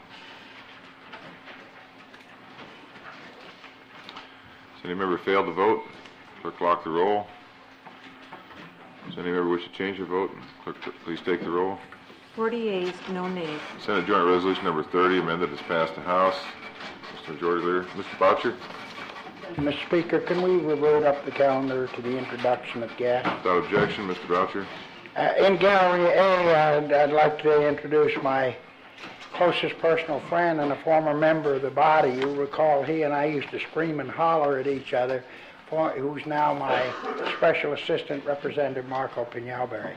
Does any member fail to vote? Clerk lock the roll. Does any member wish to change their vote? Clerk, please take the roll. forty yeas, no nays. Senate Joint Resolution Number thirty, amended, is passed the House. Mister Majority Leader. Mister Boucher? Mister Speaker, can we revert up the calendar to the introduction of gas? Without objection, Mister Boucher. Uh, in Gallery A, I'd, I'd like to introduce my closest personal friend and a former member of the body. You recall he and I used to scream and holler at each other, for, who's now my Special Assistant Representative Marco Pinalberry.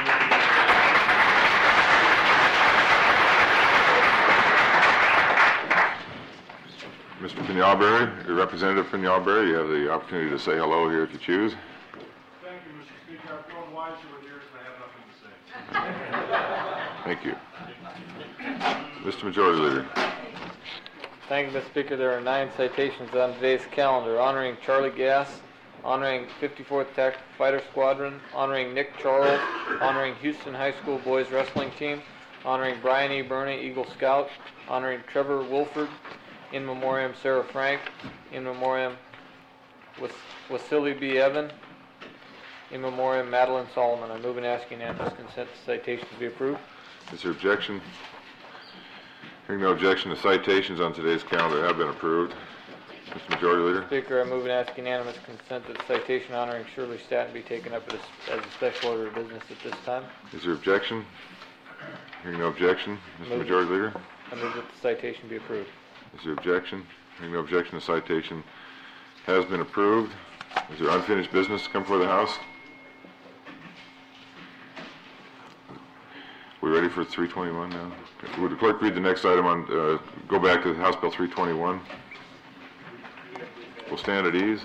Mister Pinalberry, Representative Pinalberry, you have the opportunity to say hello here if you choose. Thank you, Mister Speaker. I've grown wiser with years and I have nothing to say. Thank you. Mister Majority Leader. Thank you, Mister Speaker. There are nine citations on today's calendar, honoring Charlie Gass, honoring fifty-fourth Tactical Fighter Squadron, honoring Nick Charles, honoring Houston High School Boys Wrestling Team, honoring Brian E. Burney, Eagle Scout, honoring Trevor Wolford, in memoriam Sarah Frank, in memoriam Was Wasili B. Evan, in memoriam Madeline Solomon. I move and ask unanimous consent to citations be approved. Is there objection? Hearing no objection, the citations on today's calendar have been approved. Mister Majority Leader. Speaker, I move and ask unanimous consent that the citation honoring Shirley Staton be taken up as a, as a special order of business at this time. Is there objection? Hearing no objection, Mister Move Majority Leader. I move that the citation be approved. Is there objection? Hearing no objection, the citation has been approved. Is there unfinished business to come before the House? We ready for three twenty-one now? Okay. Would the clerk read the next item on, uh, go back to House Bill three twenty-one? We'll stand at ease.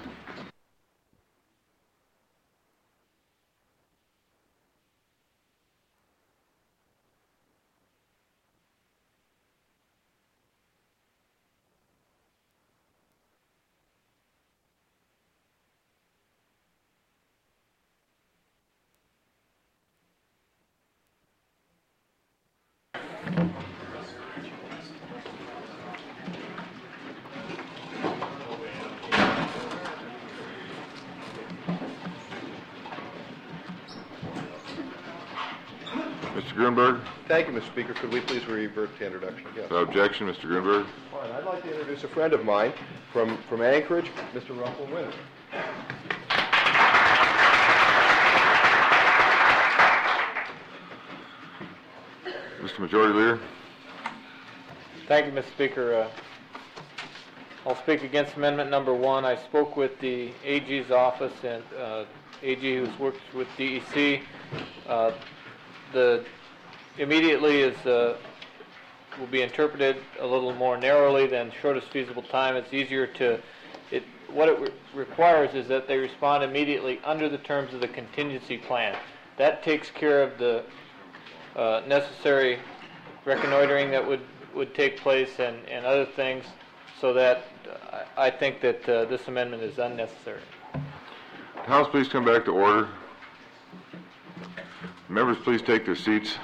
Mister Grunberg? Thank you, Mister Speaker. Could we please revert to introduction? Yes. Without objection, Mister Grunberg. Fine. I'd like to introduce a friend of mine from, from Anchorage, Mister Russell Winter. Mister Majority Leader. Thank you, Mister Speaker. Uh, I'll speak against amendment number one. I spoke with the A G's office and uh, A G who's worked with D E C. Uh, the immediately is uh, will be interpreted a little more narrowly than shortest feasible time. It's easier to it. What it re requires is that they respond immediately under the terms of the contingency plan. That takes care of the uh, necessary reconnoitering that would would take place and, and other things, so that uh, I think that uh, this amendment is unnecessary. House, please come back to order. Members, please take their seats.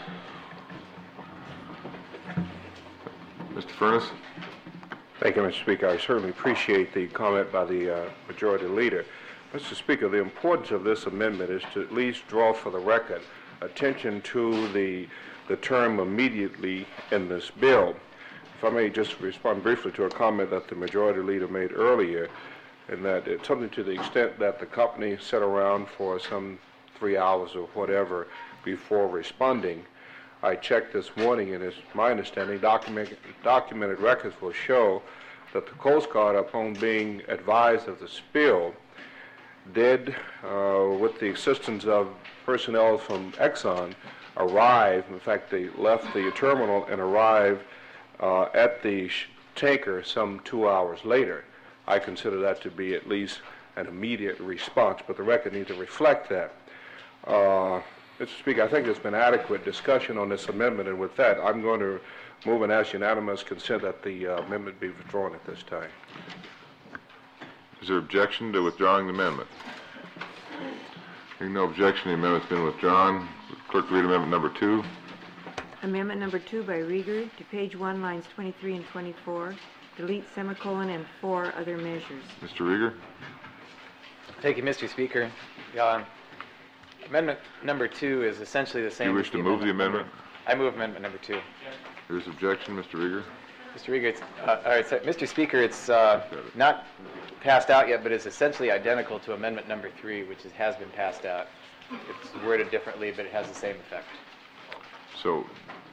Mister Furness. Thank you, Mister Speaker. I certainly appreciate the comment by the uh, Majority Leader. Mister Speaker, the importance of this amendment is to at least draw for the record attention to the the term immediately in this bill. If I may just respond briefly to a comment that the Majority Leader made earlier, and that it's something to the extent that the company sat around for some three hours or whatever before responding. I checked this morning, and it's my understanding document, documented records will show that the Coast Guard, upon being advised of the spill, did, uh, with the assistance of personnel from Exxon, arrive. In fact, they left the terminal and arrived uh, at the sh tanker some two hours later. I consider that to be at least an immediate response, but the record needs to reflect that. Uh, Mister Speaker, I think there's been adequate discussion on this amendment, and with that, I'm going to move and ask unanimous consent that the uh, amendment be withdrawn at this time. Is there objection to withdrawing the amendment? Hearing no objection, the amendment's been withdrawn. Clerk, read amendment number two. Amendment number two by Rieger to page one, lines twenty-three and twenty-four. Delete semicolon and four other measures. Mister Rieger. Thank you, Mister Speaker. Um, amendment number two is essentially the same. Do you wish to move the amendment? I move amendment number two. There's objection, Mister Rieger. Mister Rieger, it's, uh, all right, so, Mister Speaker, it's uh, not passed out yet, but it's essentially identical to amendment number three, which is, has been passed out. It's worded differently, but it has the same effect. So,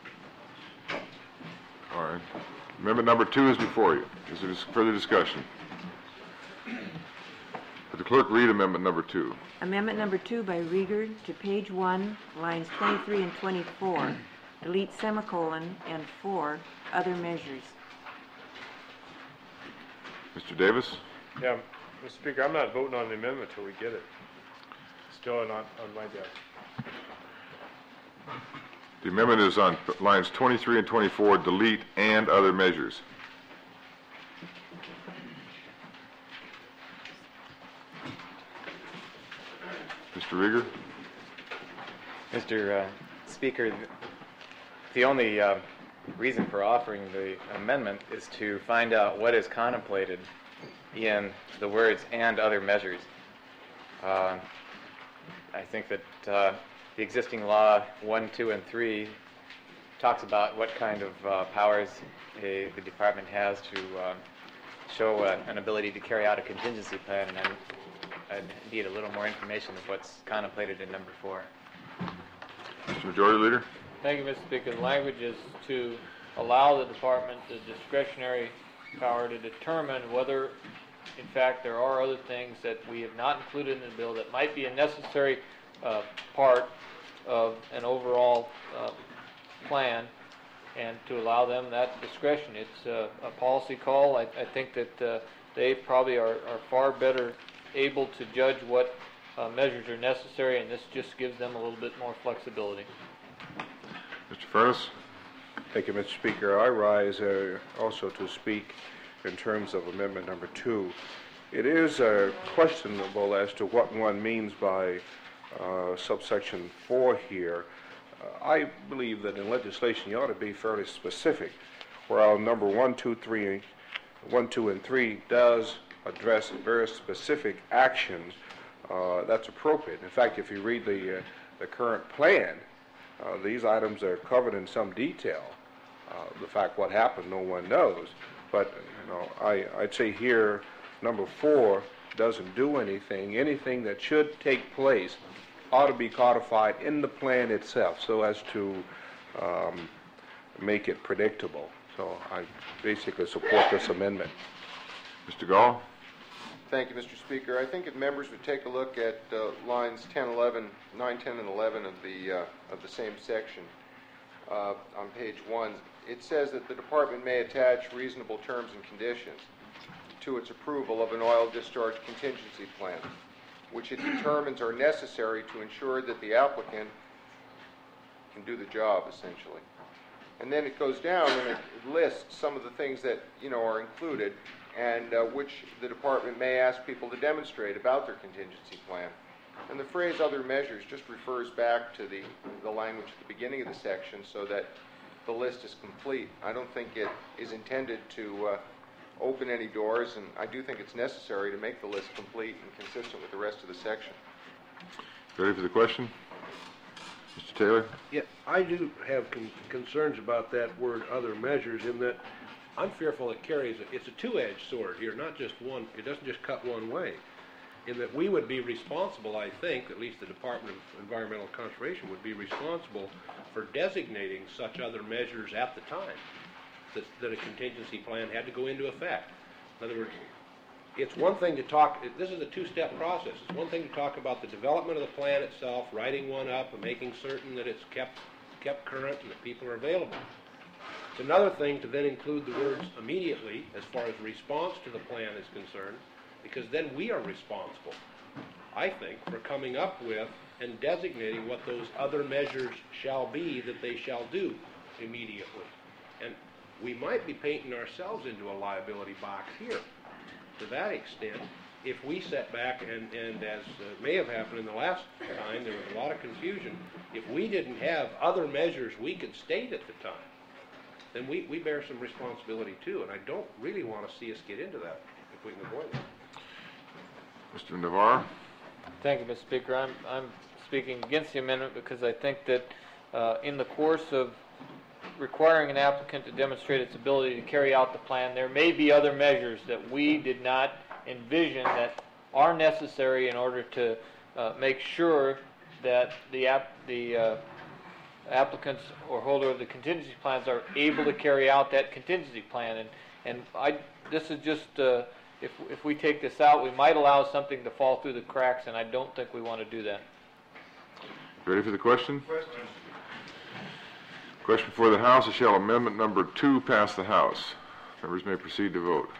all right. Amendment number two is before you. Is there further discussion? Would the clerk read amendment number two? Amendment number two by Rieger to page one, lines twenty-three and twenty-four. Delete semicolon and four other measures. Mister Davis? Yeah, Mister Speaker, I'm not voting on the amendment until we get it. Still not on my desk. The amendment is on lines twenty-three and twenty-four, delete and other measures. Mister Rieger? Mister Uh, Speaker, the only uh, reason for offering the amendment is to find out what is contemplated in the words and other measures. Uh, I think that uh, the existing law one, two, and three talks about what kind of uh, powers a, the department has to uh, show uh, an ability to carry out a contingency plan, and I'm, I'd need a little more information of what's contemplated in number four. Mister Majority Leader? Thank you, Mister Speaker. The language is to allow the department the discretionary power to determine whether, in fact, there are other things that we have not included in the bill that might be a necessary uh, part of an overall uh, plan, and to allow them that discretion. It's uh, a policy call. I, I think that uh, they probably are, are far better able to judge what uh, measures are necessary, and this just gives them a little bit more flexibility. Mister Furness? Thank you, Mister Speaker. I rise uh, also to speak in terms of amendment number two. It is uh, questionable as to what one means by uh, subsection four here. Uh, I believe that in legislation you ought to be fairly specific, while number one, two, three, one, two, and three does address very specific actions. Uh, that's appropriate. In fact, if you read the uh, the current plan, Uh, These items are covered in some detail. Uh, The fact what happened, no one knows. But, you know, I, I'd say here, number four doesn't do anything. Anything that should take place ought to be codified in the plan itself so as to um, make it predictable. So I basically support this amendment. Mister Gall? Thank you, Mister Speaker. I think if members would take a look at uh, lines ten, eleven, nine, ten, and eleven of the, uh, of the same section uh, on page one, it says that the department may attach reasonable terms and conditions to its approval of an oil discharge contingency plan, which it determines are necessary to ensure that the applicant can do the job, essentially. And then it goes down and it lists some of the things that, you know, are included and uh, which the department may ask people to demonstrate about their contingency plan. And the phrase "other measures" just refers back to the, the language at the beginning of the section so that the list is complete. I don't think it is intended to uh, open any doors, and I do think it's necessary to make the list complete and consistent with the rest of the section. Ready for the question? Mister Taylor? Yeah, I do have con- concerns about that word "other measures" in that I'm fearful it carries, a, it's a two-edged sword here, not just one, it doesn't just cut one way. In that we would be responsible, I think, at least the Department of Environmental Conservation would be responsible for designating such other measures at the time that, that a contingency plan had to go into effect. In other words, it's one thing to talk, this is a two-step process. It's one thing to talk about the development of the plan itself, writing one up and making certain that it's kept, kept current and that people are available. It's another thing to then include the words "immediately" as far as response to the plan is concerned, because then we are responsible, I think, for coming up with and designating what those other measures shall be that they shall do immediately. And we might be painting ourselves into a liability box here. To that extent, if we set back and, and as uh, may have happened in the last time, there was a lot of confusion, if we didn't have other measures we could state at the time, then we, we bear some responsibility too, and I don't really want to see us get into that if we can avoid it. Mister Navarre? Thank you, Mister Speaker. I'm, I'm speaking against the amendment because I think that uh, in the course of requiring an applicant to demonstrate its ability to carry out the plan, there may be other measures that we did not envision that are necessary in order to uh, make sure that the, app, the uh, applicants or holder of the contingency plans are able to carry out that contingency plan. And, and I, this is just, uh, if, if we take this out, we might allow something to fall through the cracks, and I don't think we want to do that. Ready for the question? Question. Question for the House is, shall amendment number two pass the House? Members may proceed to vote.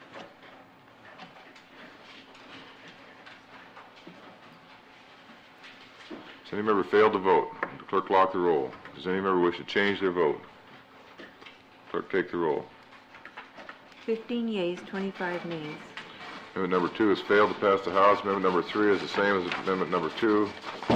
Does any member fail to vote? The clerk lock the roll. Does any member wish to change their vote? Clerk take the roll. fifteen yeas, twenty-five nays. Amendment number two has failed to pass the House. Amendment number three is the same as amendment number two.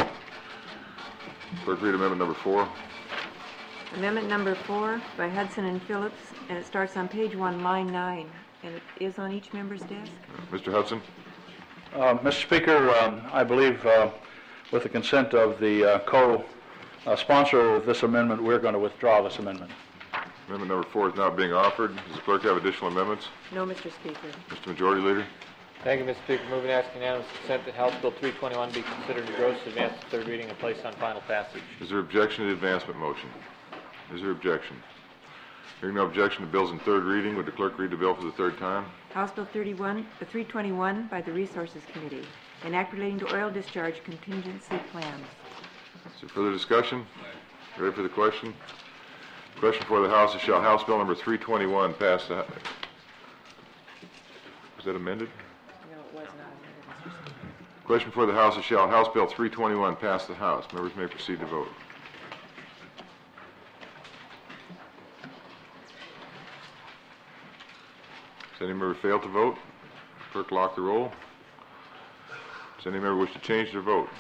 Clerk read amendment number four. Amendment number four by Hudson and Phillips, and it starts on page one, line nine, and it is on each member's desk. Mister Hudson? Uh, Mister Speaker, um, I believe uh, with the consent of the uh, co-sponsor of this amendment, we're going to withdraw this amendment. Amendment number four is now being offered. Does the clerk have additional amendments? No, Mister Speaker. Mister Majority Leader? Thank you, Mister Speaker. Moving to ask unanimous consent that House Bill three twenty-one be considered engrossed, advanced to third reading, and placed on final passage. Is there objection to the advancement motion? Is there objection? Hearing no objection to bills in third reading, would the clerk read the bill for the third time? House Bill thirty-one, uh, three twenty-one by the Resources Committee, an act relating to oil discharge contingency plans. Is there further discussion? Ready for the question? Question for the House is, shall House Bill number three twenty-one pass the... Was that amended? No, it was not amended, Mister Speaker. Question for the House is, shall House Bill three twenty-one pass the House? Members may proceed to vote. Does any member fail to vote? Clerk lock the roll. Does any member wish to change their vote?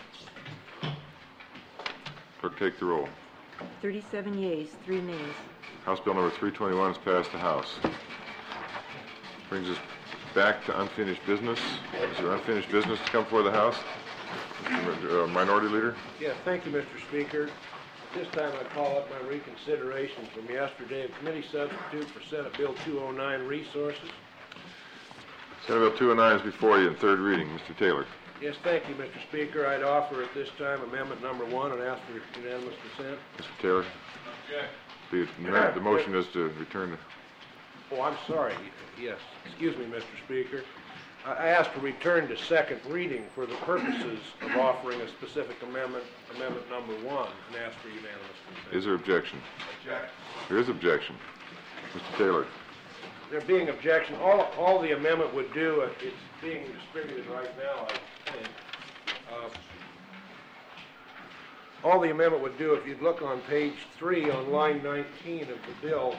Clerk take the roll. thirty-seven yeas, three nays. House Bill number three twenty-one has passed the House. Brings us back to unfinished business. Is there unfinished business to come before the House? Mister Uh, Minority Leader? Yeah, thank you, Mister Speaker. At this time, I call up my reconsideration from yesterday of committee substitute for Senate Bill two oh nine resources. Senate Bill two oh nine is before you in third reading. Mister Taylor. Yes, thank you, Mister Speaker. I'd offer at this time amendment number one and ask for unanimous consent. Mister Taylor. The, the motion is to return to... Oh, I'm sorry. Yes, excuse me, Mister Speaker. I I ask to return to second reading for the purposes of offering a specific amendment, amendment number one, and ask for unanimous consent. Is there objection? Objection. There is objection. Mister Taylor. There being objection, all, all the amendment would do, uh, it's being distributed right now, I think. Uh, all the amendment would do, if you'd look on page three on line nineteen of the bill,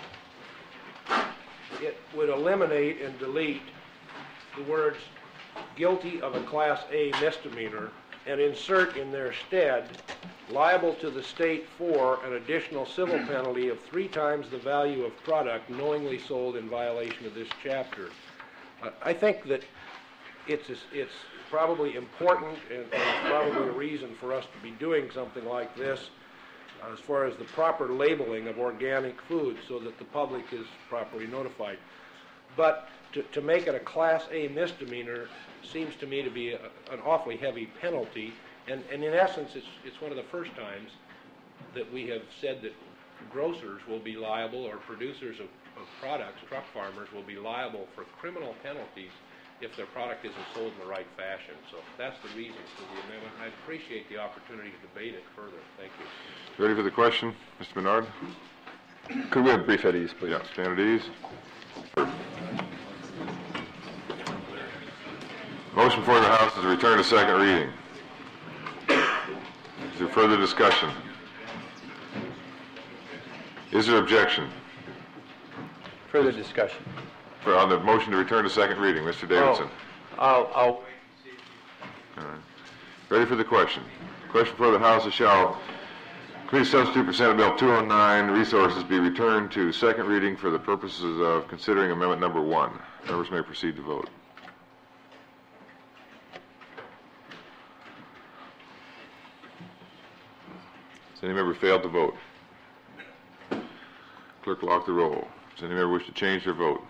it would eliminate and delete the words guilty of a Class A misdemeanor and insert in their stead liable to the state for an additional civil penalty of three times the value of product knowingly sold in violation of this chapter. Uh, I think that it's, it's probably important and, and probably a reason for us to be doing something like this uh, as far as the proper labeling of organic food so that the public is properly notified. But to, to make it a Class A misdemeanor seems to me to be a, an awfully heavy penalty, and, and in essence it's, it's one of the first times that we have said that grocers will be liable, or producers of, of products, truck farmers, will be liable for criminal penalties if their product isn't sold in the right fashion. So that's the reason for the amendment. I appreciate the opportunity to debate it further. Thank you. Ready for the question, Mister Menard? Could we have brief at ease, please? Yeah, stand at ease. Motion for the House is to return to second reading. Is there further discussion? Is there objection? Further discussion. For, on the motion to return to second reading, Mister Davidson. Oh, I'll, I'll All right. Ready for the question. Question for the House is, shall Committee substitute for Senate Bill two oh nine resources be returned to second reading for the purposes of considering amendment number one. Members may proceed to vote. Does any member fail to vote? Clerk lock the roll. Does any member wish to change their vote?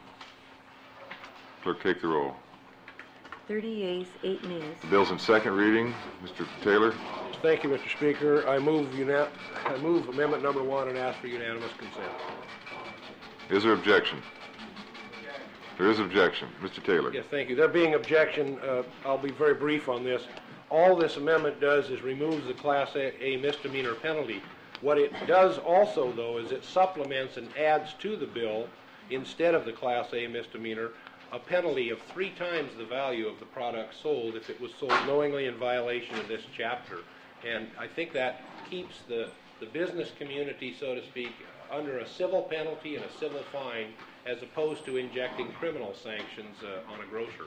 Clerk take the roll. thirty yeas, eight nays. The bill's in second reading. Mister Taylor. Thank you, Mister Speaker. I move, uni- I move amendment number one and ask for unanimous consent. Is there objection? There is objection. Mister Taylor. Yes, thank you. There being objection, uh, I'll be very brief on this. All this amendment does is removes the Class A, A misdemeanor penalty. What it does also, though, is it supplements and adds to the bill, instead of the Class A misdemeanor, a penalty of three times the value of the product sold if it was sold knowingly in violation of this chapter. And I think that keeps the, the business community, so to speak, under a civil penalty and a civil fine, as opposed to injecting criminal sanctions uh, on a grocer.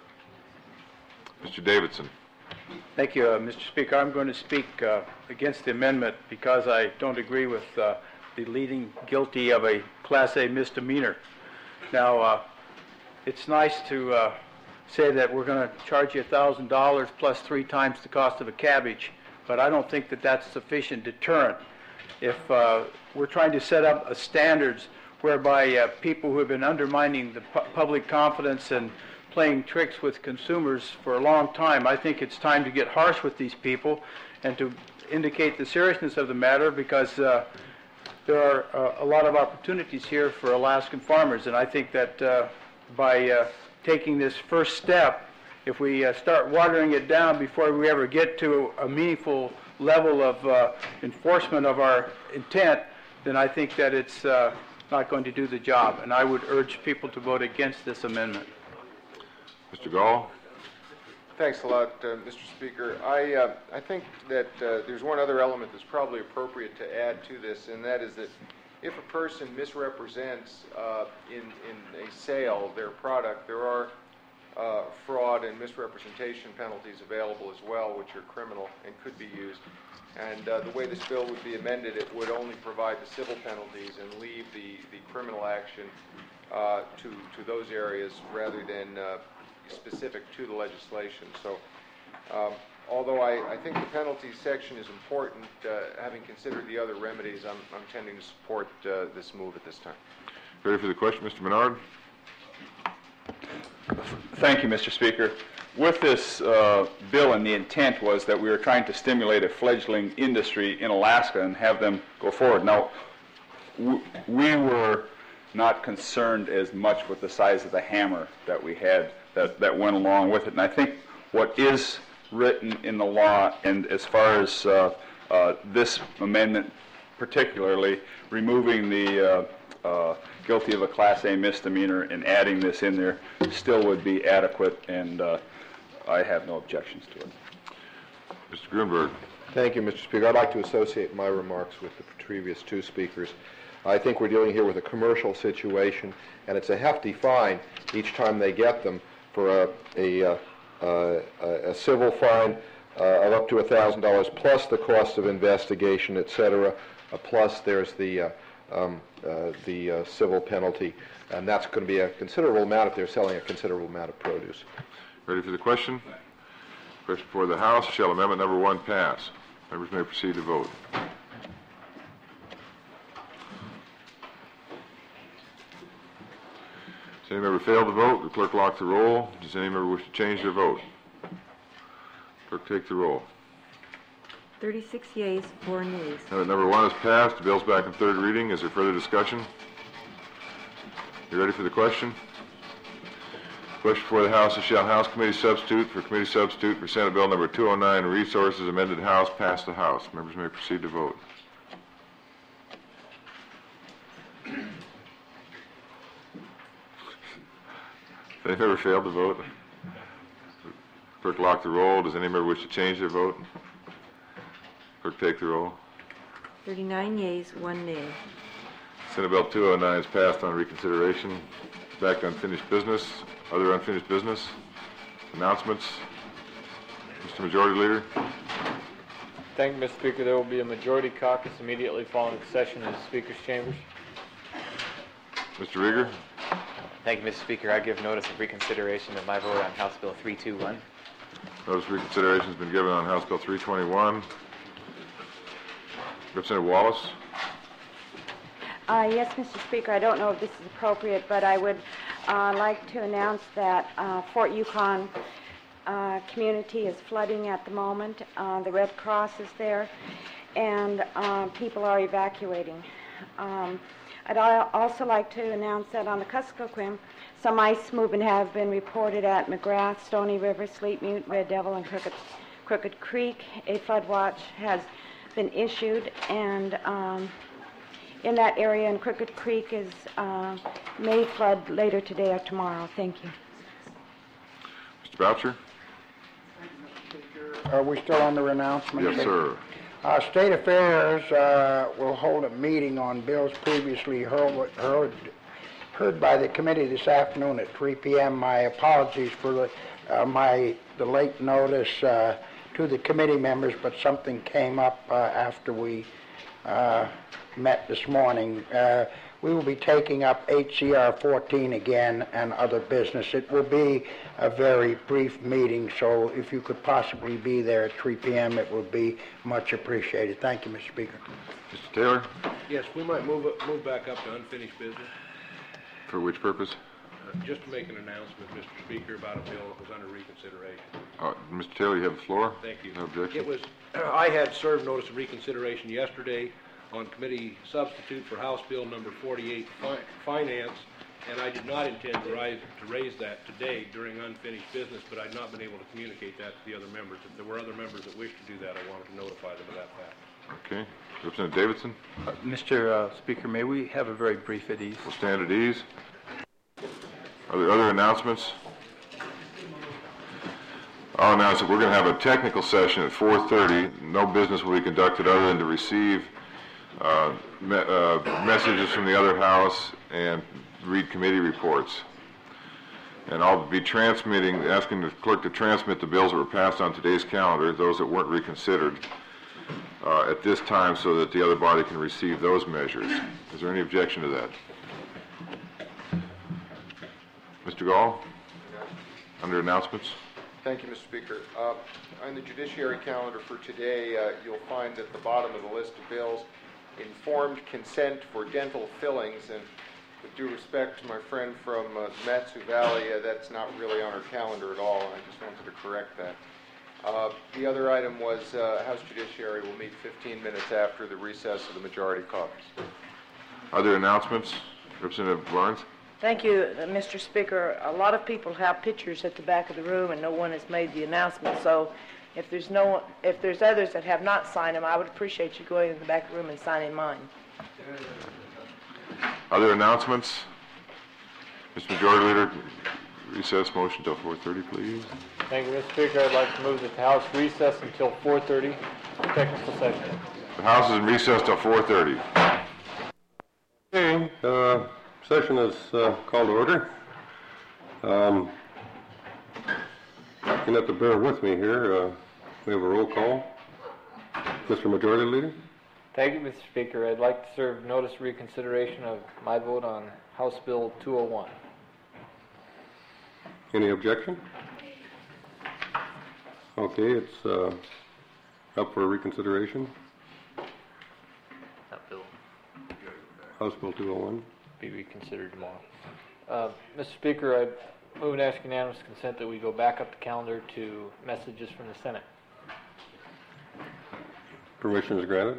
Mister Davidson. Thank you, uh, Mister Speaker. I'm going to speak uh, against the amendment because I don't agree with uh, the leading guilty of a Class A misdemeanor. Now, uh, it's nice to uh, say that we're going to charge you one thousand dollars plus three times the cost of a cabbage, but I don't think that that's sufficient deterrent. If uh, we're trying to set up a standards whereby uh, people who have been undermining the pu- public confidence and playing tricks with consumers for a long time, I think it's time to get harsh with these people and to indicate the seriousness of the matter, because uh, there are uh, a lot of opportunities here for Alaskan farmers, and I think that uh, by uh, taking this first step, if we uh, start watering it down before we ever get to a meaningful level of uh, enforcement of our intent, then I think that it's uh, not going to do the job, and I would urge people to vote against this amendment. Mister Gall. Thanks a lot, uh, Mister Speaker. I, uh, I think that uh, there's one other element that's probably appropriate to add to this, and that is that if a person misrepresents uh, in, in a sale their product, there are uh, fraud and misrepresentation penalties available as well, which are criminal and could be used. And uh, the way this bill would be amended, it would only provide the civil penalties and leave the, the criminal action uh, to, to those areas rather than uh, specific to the legislation. So um, although I, I think the penalties section is important, uh, having considered the other remedies, I'm, I'm tending to support uh, this move at this time. Ready for the question, Mister Menard? Thank you, Mister Speaker. With this uh, bill, and the intent was that we were trying to stimulate a fledgling industry in Alaska and have them go forward. Now, w we were not concerned as much with the size of the hammer that we had that, that went along with it. And I think what is written in the law, and as far as uh, uh, this amendment particularly, removing the uh, uh, guilty of a Class A misdemeanor and adding this in there still would be adequate, and uh, I have no objections to it. Mister Grunberg. Thank you, Mister Speaker. I'd like to associate my remarks with the previous two speakers. I think we're dealing here with a commercial situation, and it's a hefty fine each time they get them for a, a, uh, a, a civil fine uh, of up to one thousand dollars plus the cost of investigation, et cetera, uh, plus there's the, uh, um, uh, the uh, civil penalty, and that's going to be a considerable amount if they're selling a considerable amount of produce. Ready for the question? Question for the House. Shall amendment number one pass? Members may proceed to vote. Does any member fail to vote? The clerk lock the roll. Does any member wish to change their vote? Clerk take the roll. thirty-six yeas, four nays. Now that number one is passed, the bill's back in third reading. Is there further discussion? You ready for the question? Question for the House is, shall House Committee Substitute for Committee Substitute for Senate Bill number two oh nine, Resources Amended House, pass the House? Members may proceed to vote. Has any member failed to vote? Clerk lock the roll. Does any member wish to change their vote? Clerk take the roll. thirty-nine yeas, one nay. Senate Bill two oh nine is passed on reconsideration. Back to unfinished business. Other unfinished business? Announcements? Mister Majority Leader? Thank you, Mister Speaker. There will be a majority caucus immediately following the session in the Speaker's chambers. Mister Rieger? Thank you, Mister Speaker. I give notice of reconsideration of my vote on House Bill three twenty-one. Notice of reconsideration has been given on House Bill three twenty-one. Representative Wallace? Uh, yes, Mister Speaker, I don't know if this is appropriate, but I would uh, like to announce that uh, Fort Yukon uh, community is flooding at the moment. Uh, the Red Cross is there, and uh, people are evacuating. Um, I'd al- also like to announce that on the Kuskokwim, some ice movement have been reported at McGrath, Stony River, Sleep Mute, Red Devil, and Crooked, Crooked Creek. A flood watch has been issued, and um, in that area, and Crooked Creek is uh, may flood later today or tomorrow. Thank you. Mister Boucher? Are we still under announcement? Yes, sir. Uh, State Affairs uh, will hold a meeting on bills previously heard, heard, heard by the committee this afternoon at three p m My apologies for the, uh, my the late notice uh, to the committee members, but something came up uh, after we uh, met this morning. Uh, we will be taking up H C R fourteen again and other business. It will be a very brief meeting, so if you could possibly be there at three p m, it would be much appreciated. Thank you, Mister Speaker. Mister Taylor? Yes, we might move it, move back up to unfinished business. For which purpose? Uh, just to make an announcement, Mister Speaker, about a bill that was under reconsideration. Uh, Mister Taylor, you have the floor. Thank you. No objection. It was, I had served notice of reconsideration yesterday on committee substitute for House Bill number forty-eight, fi Finance, and I did not intend to, rise, to raise that today during unfinished business, but I'd not been able to communicate that to the other members. If there were other members that wished to do that, I wanted to notify them of that fact. Okay. Representative Davidson? Uh, Mister Uh, Speaker, may we have a very brief at ease? We'll stand at ease. Are there other announcements? I'll announce that we're going to have a technical session at four thirty. No business will be conducted other than to receive uh, me uh, messages from the other House and read committee reports. And I'll be transmitting, asking the clerk to transmit the bills that were passed on today's calendar, those that weren't reconsidered, uh, at this time so that the other body can receive those measures. Is there any objection to that? Mister Gall, under announcements. Thank you, Mister Speaker. Uh, on the judiciary calendar for today, uh, you'll find at the bottom of the list of bills informed consent for dental fillings, and with due respect to my friend from uh, Matsu Valley, uh, that's not really on our calendar at all, and I just wanted to correct that. Uh, the other item was uh, House Judiciary will meet fifteen minutes after the recess of the majority caucus. Other announcements? Representative Barnes? Thank you, uh, Mister Speaker. A lot of people have pictures at the back of the room, and no one has made the announcement. So, if there's no, if there's others that have not signed them, I would appreciate you going in the back of the room and signing mine. Other announcements? Mister Majority Leader, recess motion till four thirty, please. Thank you, Mister Speaker. I'd like to move that the House recess until four thirty for technical session. The House is in recess till four thirty. Okay, uh, session is uh, called to order. Um, you're going to have to bear with me here. Uh, we have a roll call. Mister Majority Leader? Thank you, Mister Speaker. I'd like to serve notice of reconsideration of my vote on House Bill two oh one. Any objection? Okay, it's uh, up for reconsideration. That bill House Bill two oh one. be reconsidered tomorrow. Uh, Mister Speaker, I move and ask unanimous consent that we go back up the calendar to messages from the Senate. Permission is granted.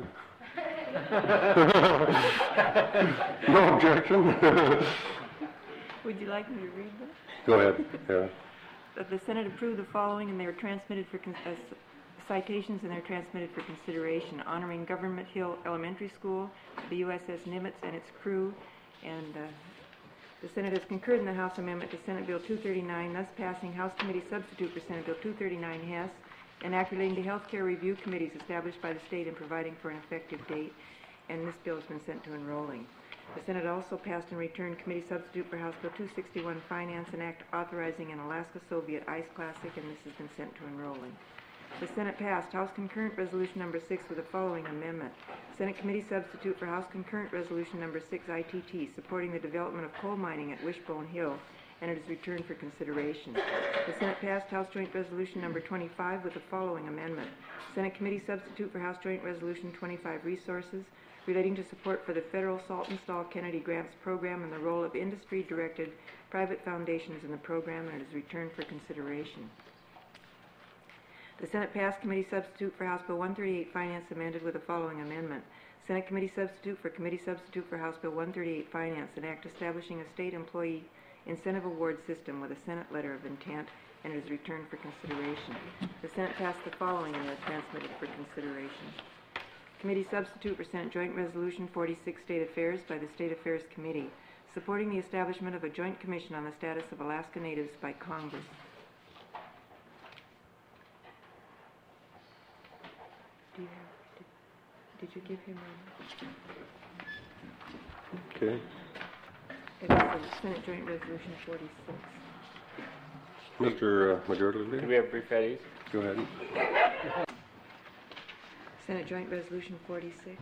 No objection. Would you like me to read them? Go ahead. Yeah. That the Senate approved the following, and they were transmitted for con- uh, citations, and they're transmitted for consideration: honoring Government Hill Elementary School, the U S S Nimitz and its crew, and uh, the Senate has concurred in the House amendment to Senate Bill two thirty-nine, thus passing House Committee substitute for Senate Bill two thirty-nine Hess, and act relating to health care review committees established by the state and providing for an effective date, and this bill has been sent to enrolling. The Senate also passed and returned committee substitute for House Bill two sixty-one Finance, an act authorizing an Alaska Soviet Ice Classic, and this has been sent to enrolling. The Senate passed House Concurrent Resolution Number six with the following amendment. Senate Committee Substitute for House Concurrent Resolution Number six I T T, supporting the development of coal mining at Wishbone Hill, and it is returned for consideration. The Senate passed House Joint Resolution Number twenty-five with the following amendment. Senate Committee Substitute for House Joint Resolution twenty-five, Resources, relating to support for the federal Saltonstall Kennedy Grants Program and the role of industry-directed private foundations in the program, and it is returned for consideration. The Senate passed Committee Substitute for House Bill one thirty-eight, Finance, amended with the following amendment. Senate Committee Substitute for Committee Substitute for House Bill one thirty-eight, Finance, an act establishing a state employee incentive award system with a Senate letter of intent, and it is returned for consideration. The Senate passed the following, and it is transmitted for consideration. Committee Substitute for Senate Joint Resolution forty-six, State Affairs, by the State Affairs Committee, supporting the establishment of a joint commission on the status of Alaska Natives by Congress. Do you have, did, did you give him a... Okay. It is the Senate Joint Resolution forty-six. Mister Uh, Majority Leader? Do we have brief at ease? Go ahead. Senate Joint Resolution forty-six.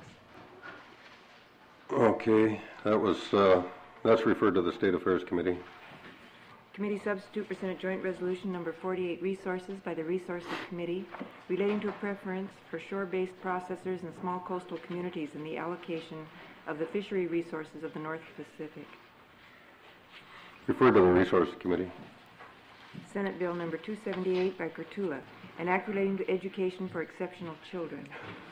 Okay, that was, uh, that's referred to the State Affairs Committee. Committee Substitute for Senate Joint Resolution Number forty-eight, Resources, by the Resources Committee, relating to a preference for shore-based processors in small coastal communities in the allocation of the fishery resources of the North Pacific. Referred to the Resources Committee. Senate Bill Number two seventy-eight by Kurtula, an act relating to education for exceptional children.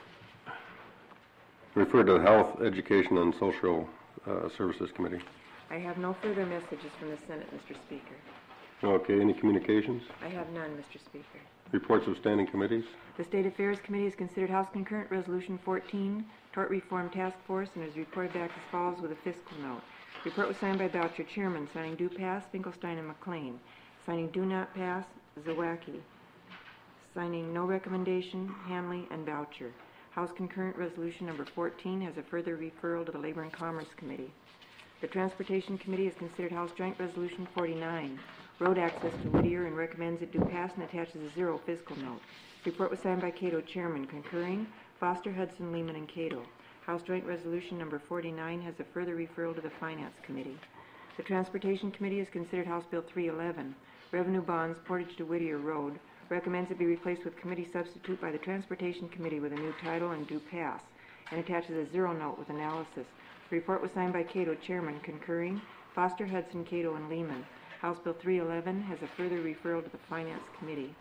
Referred to the Health, Education, and Social uh, Services Committee. I have no further messages from the Senate, Mister Speaker. Okay, any communications? I have none, Mister Speaker. Reports of standing committees? The State Affairs Committee has considered House Concurrent Resolution fourteen, Tort Reform Task Force, and has reported back as follows with a fiscal note. Report was signed by Boucher, Chairman, signing do pass, Finkelstein and McLean. Signing do not pass, Zawacki. Signing no recommendation, Hanley and Boucher. House Concurrent Resolution Number fourteen has a further referral to the Labor and Commerce Committee. The Transportation Committee has considered House Joint Resolution forty-nine, Road Access to Whittier, and recommends it do pass and attaches a zero fiscal note. Report was signed by Cato, Chairman, concurring Foster, Hudson, Lehman, and Cato. House Joint Resolution Number forty-nine has a further referral to the Finance Committee. The Transportation Committee has considered House Bill three eleven, Revenue Bonds Portage to Whittier Road, recommends it be replaced with committee substitute by the Transportation Committee with a new title and do pass, and attaches a zero note with analysis. The report was signed by Cato, Chairman, concurring, Foster, Hudson, Cato, and Lehman. House Bill three eleven has a further referral to the Finance Committee.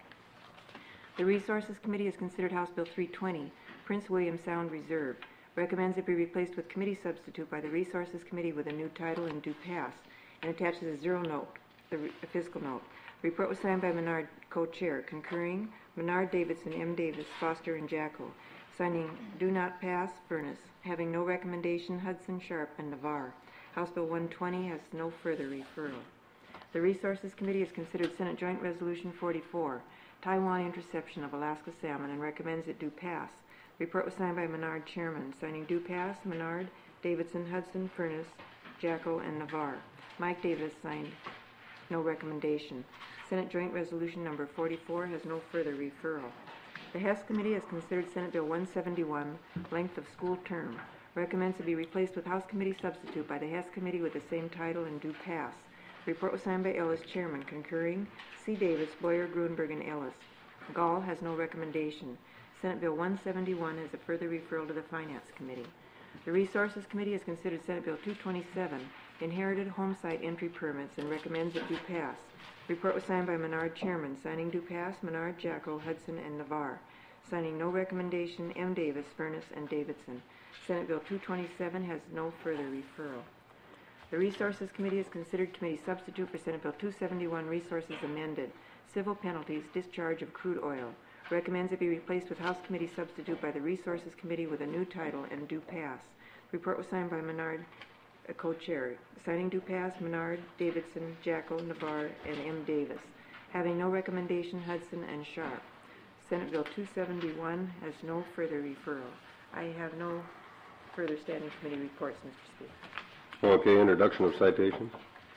The Resources Committee has considered House Bill three twenty, Prince William Sound Reserve, recommends it be replaced with committee substitute by the Resources Committee with a new title and do pass, and attaches a zero note, the re- a fiscal note. The report was signed by Menard, co-chair, concurring, Menard, Davidson, M. Davis, Foster, and Jacko. Signing do not pass, Furness. Having no recommendation, Hudson, Sharp, and Navarre. House Bill one twenty has no further referral. The Resources Committee has considered Senate Joint Resolution forty-four, Taiwan interception of Alaska salmon, and recommends it do pass. The report was signed by Menard, Chairman. Signing do pass, Menard, Davidson, Hudson, Furness, Jacko, and Navarre. Mike Davis signed no recommendation. Senate Joint Resolution number forty-four has no further referral. The Hess Committee has considered Senate Bill one seventy-one, length of school term. Recommends it be replaced with House Committee substitute by the Hess Committee with the same title and do pass. The report was signed by Ellis, Chairman, concurring, C. Davis, Boyer, Grunberg, and Ellis. Gall has no recommendation. Senate Bill one seventy-one has a further referral to the Finance Committee. The Resources Committee has considered Senate Bill two twenty-seven, inherited homesite entry permits, and recommends it do pass. The report was signed by Menard, Chairman. Signing do pass, Menard, Jacko, Hudson, and Navarre. Signing no recommendation, M. Davis, Furness, and Davidson. Senate Bill two twenty-seven has no further referral. The Resources Committee has considered committee substitute for Senate Bill two seventy-one, Resources Amended, Civil Penalties, Discharge of Crude Oil. Recommends it be replaced with House Committee substitute by the Resources Committee with a new title and do pass. The report was signed by Menard, a co-chair. Signing do pass, Menard, Davidson, Jacko, Navarre, and M. Davis. Having no recommendation, Hudson and Sharp. Senate Bill two seventy-one has no further referral. I have no further standing committee reports, Mister Speaker. Okay, introduction of citations.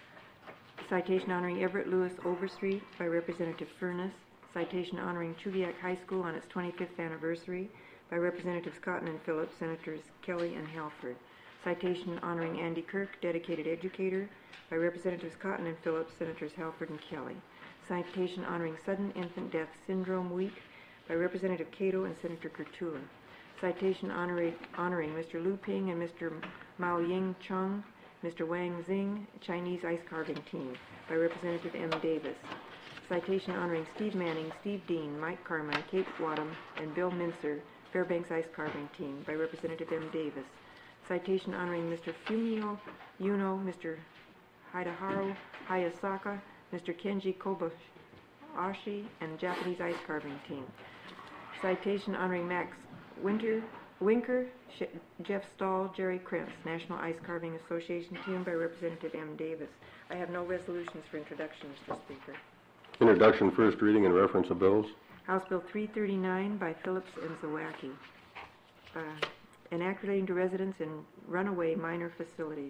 Citation honoring Everett Lewis Overstreet by Representative Furness. Citation honoring Chuviak High School on its twenty-fifth anniversary by Representatives Cotton and Phillips, Senators Kelly and Halford. Citation honoring Andy Kirk, dedicated educator, by Representatives Cotton and Phillips, Senators Halford and Kelly. Citation honoring Sudden Infant Death Syndrome Week by Representative Cato and Senator Kurtula. Citation honoring, honoring Mister Lu Ping and Mister Mao Ying Chung, Mister Wang Xing, Chinese Ice Carving Team, by Representative M. Davis. Citation honoring Steve Manning, Steve Dean, Mike Carman, Kate Wadham, and Bill Mincer, Fairbanks Ice Carving Team, by Representative M. Davis. Citation honoring Mister Fumio Yuno, Mister Hideharu Hayasaka, Mister Kenji Kobayashi, and Japanese Ice Carving Team. Citation honoring Max Winter, Winker, Sh- Jeff Stahl, Jerry Krentz, National Ice Carving Association Team, by Representative M. Davis. I have no resolutions for introduction, Mister Speaker. Introduction, first reading, and reference of bills. House Bill three thirty-nine by Phillips and Zawacki. Uh, an act relating to residents in runaway minor facilities.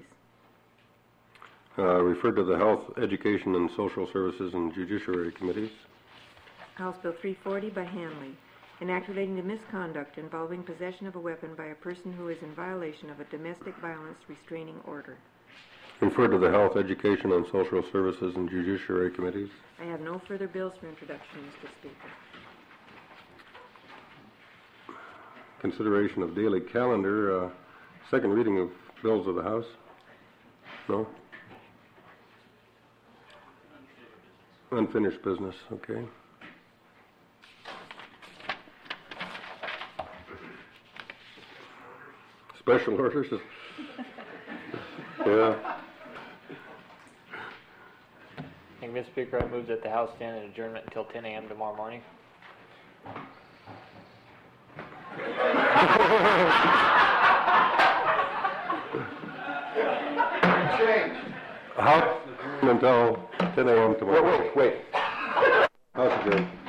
Uh, referred to the Health, Education, and Social Services and Judiciary Committees. House Bill three forty by Hanley. An act relating to misconduct involving possession of a weapon by a person who is in violation of a domestic violence restraining order. Referred to the Health, Education, and Social Services and Judiciary Committees. I have no further bills for introduction, Mister Speaker. Consideration of daily calendar. Uh, second reading of bills of the House. No? Unfinished business, okay. Special orders? Yeah. Thank you, Mister Speaker. I move that the House stand in adjournment until ten a.m. tomorrow morning. House until ten a.m. tomorrow. Wait, wait, wait. House adjourned.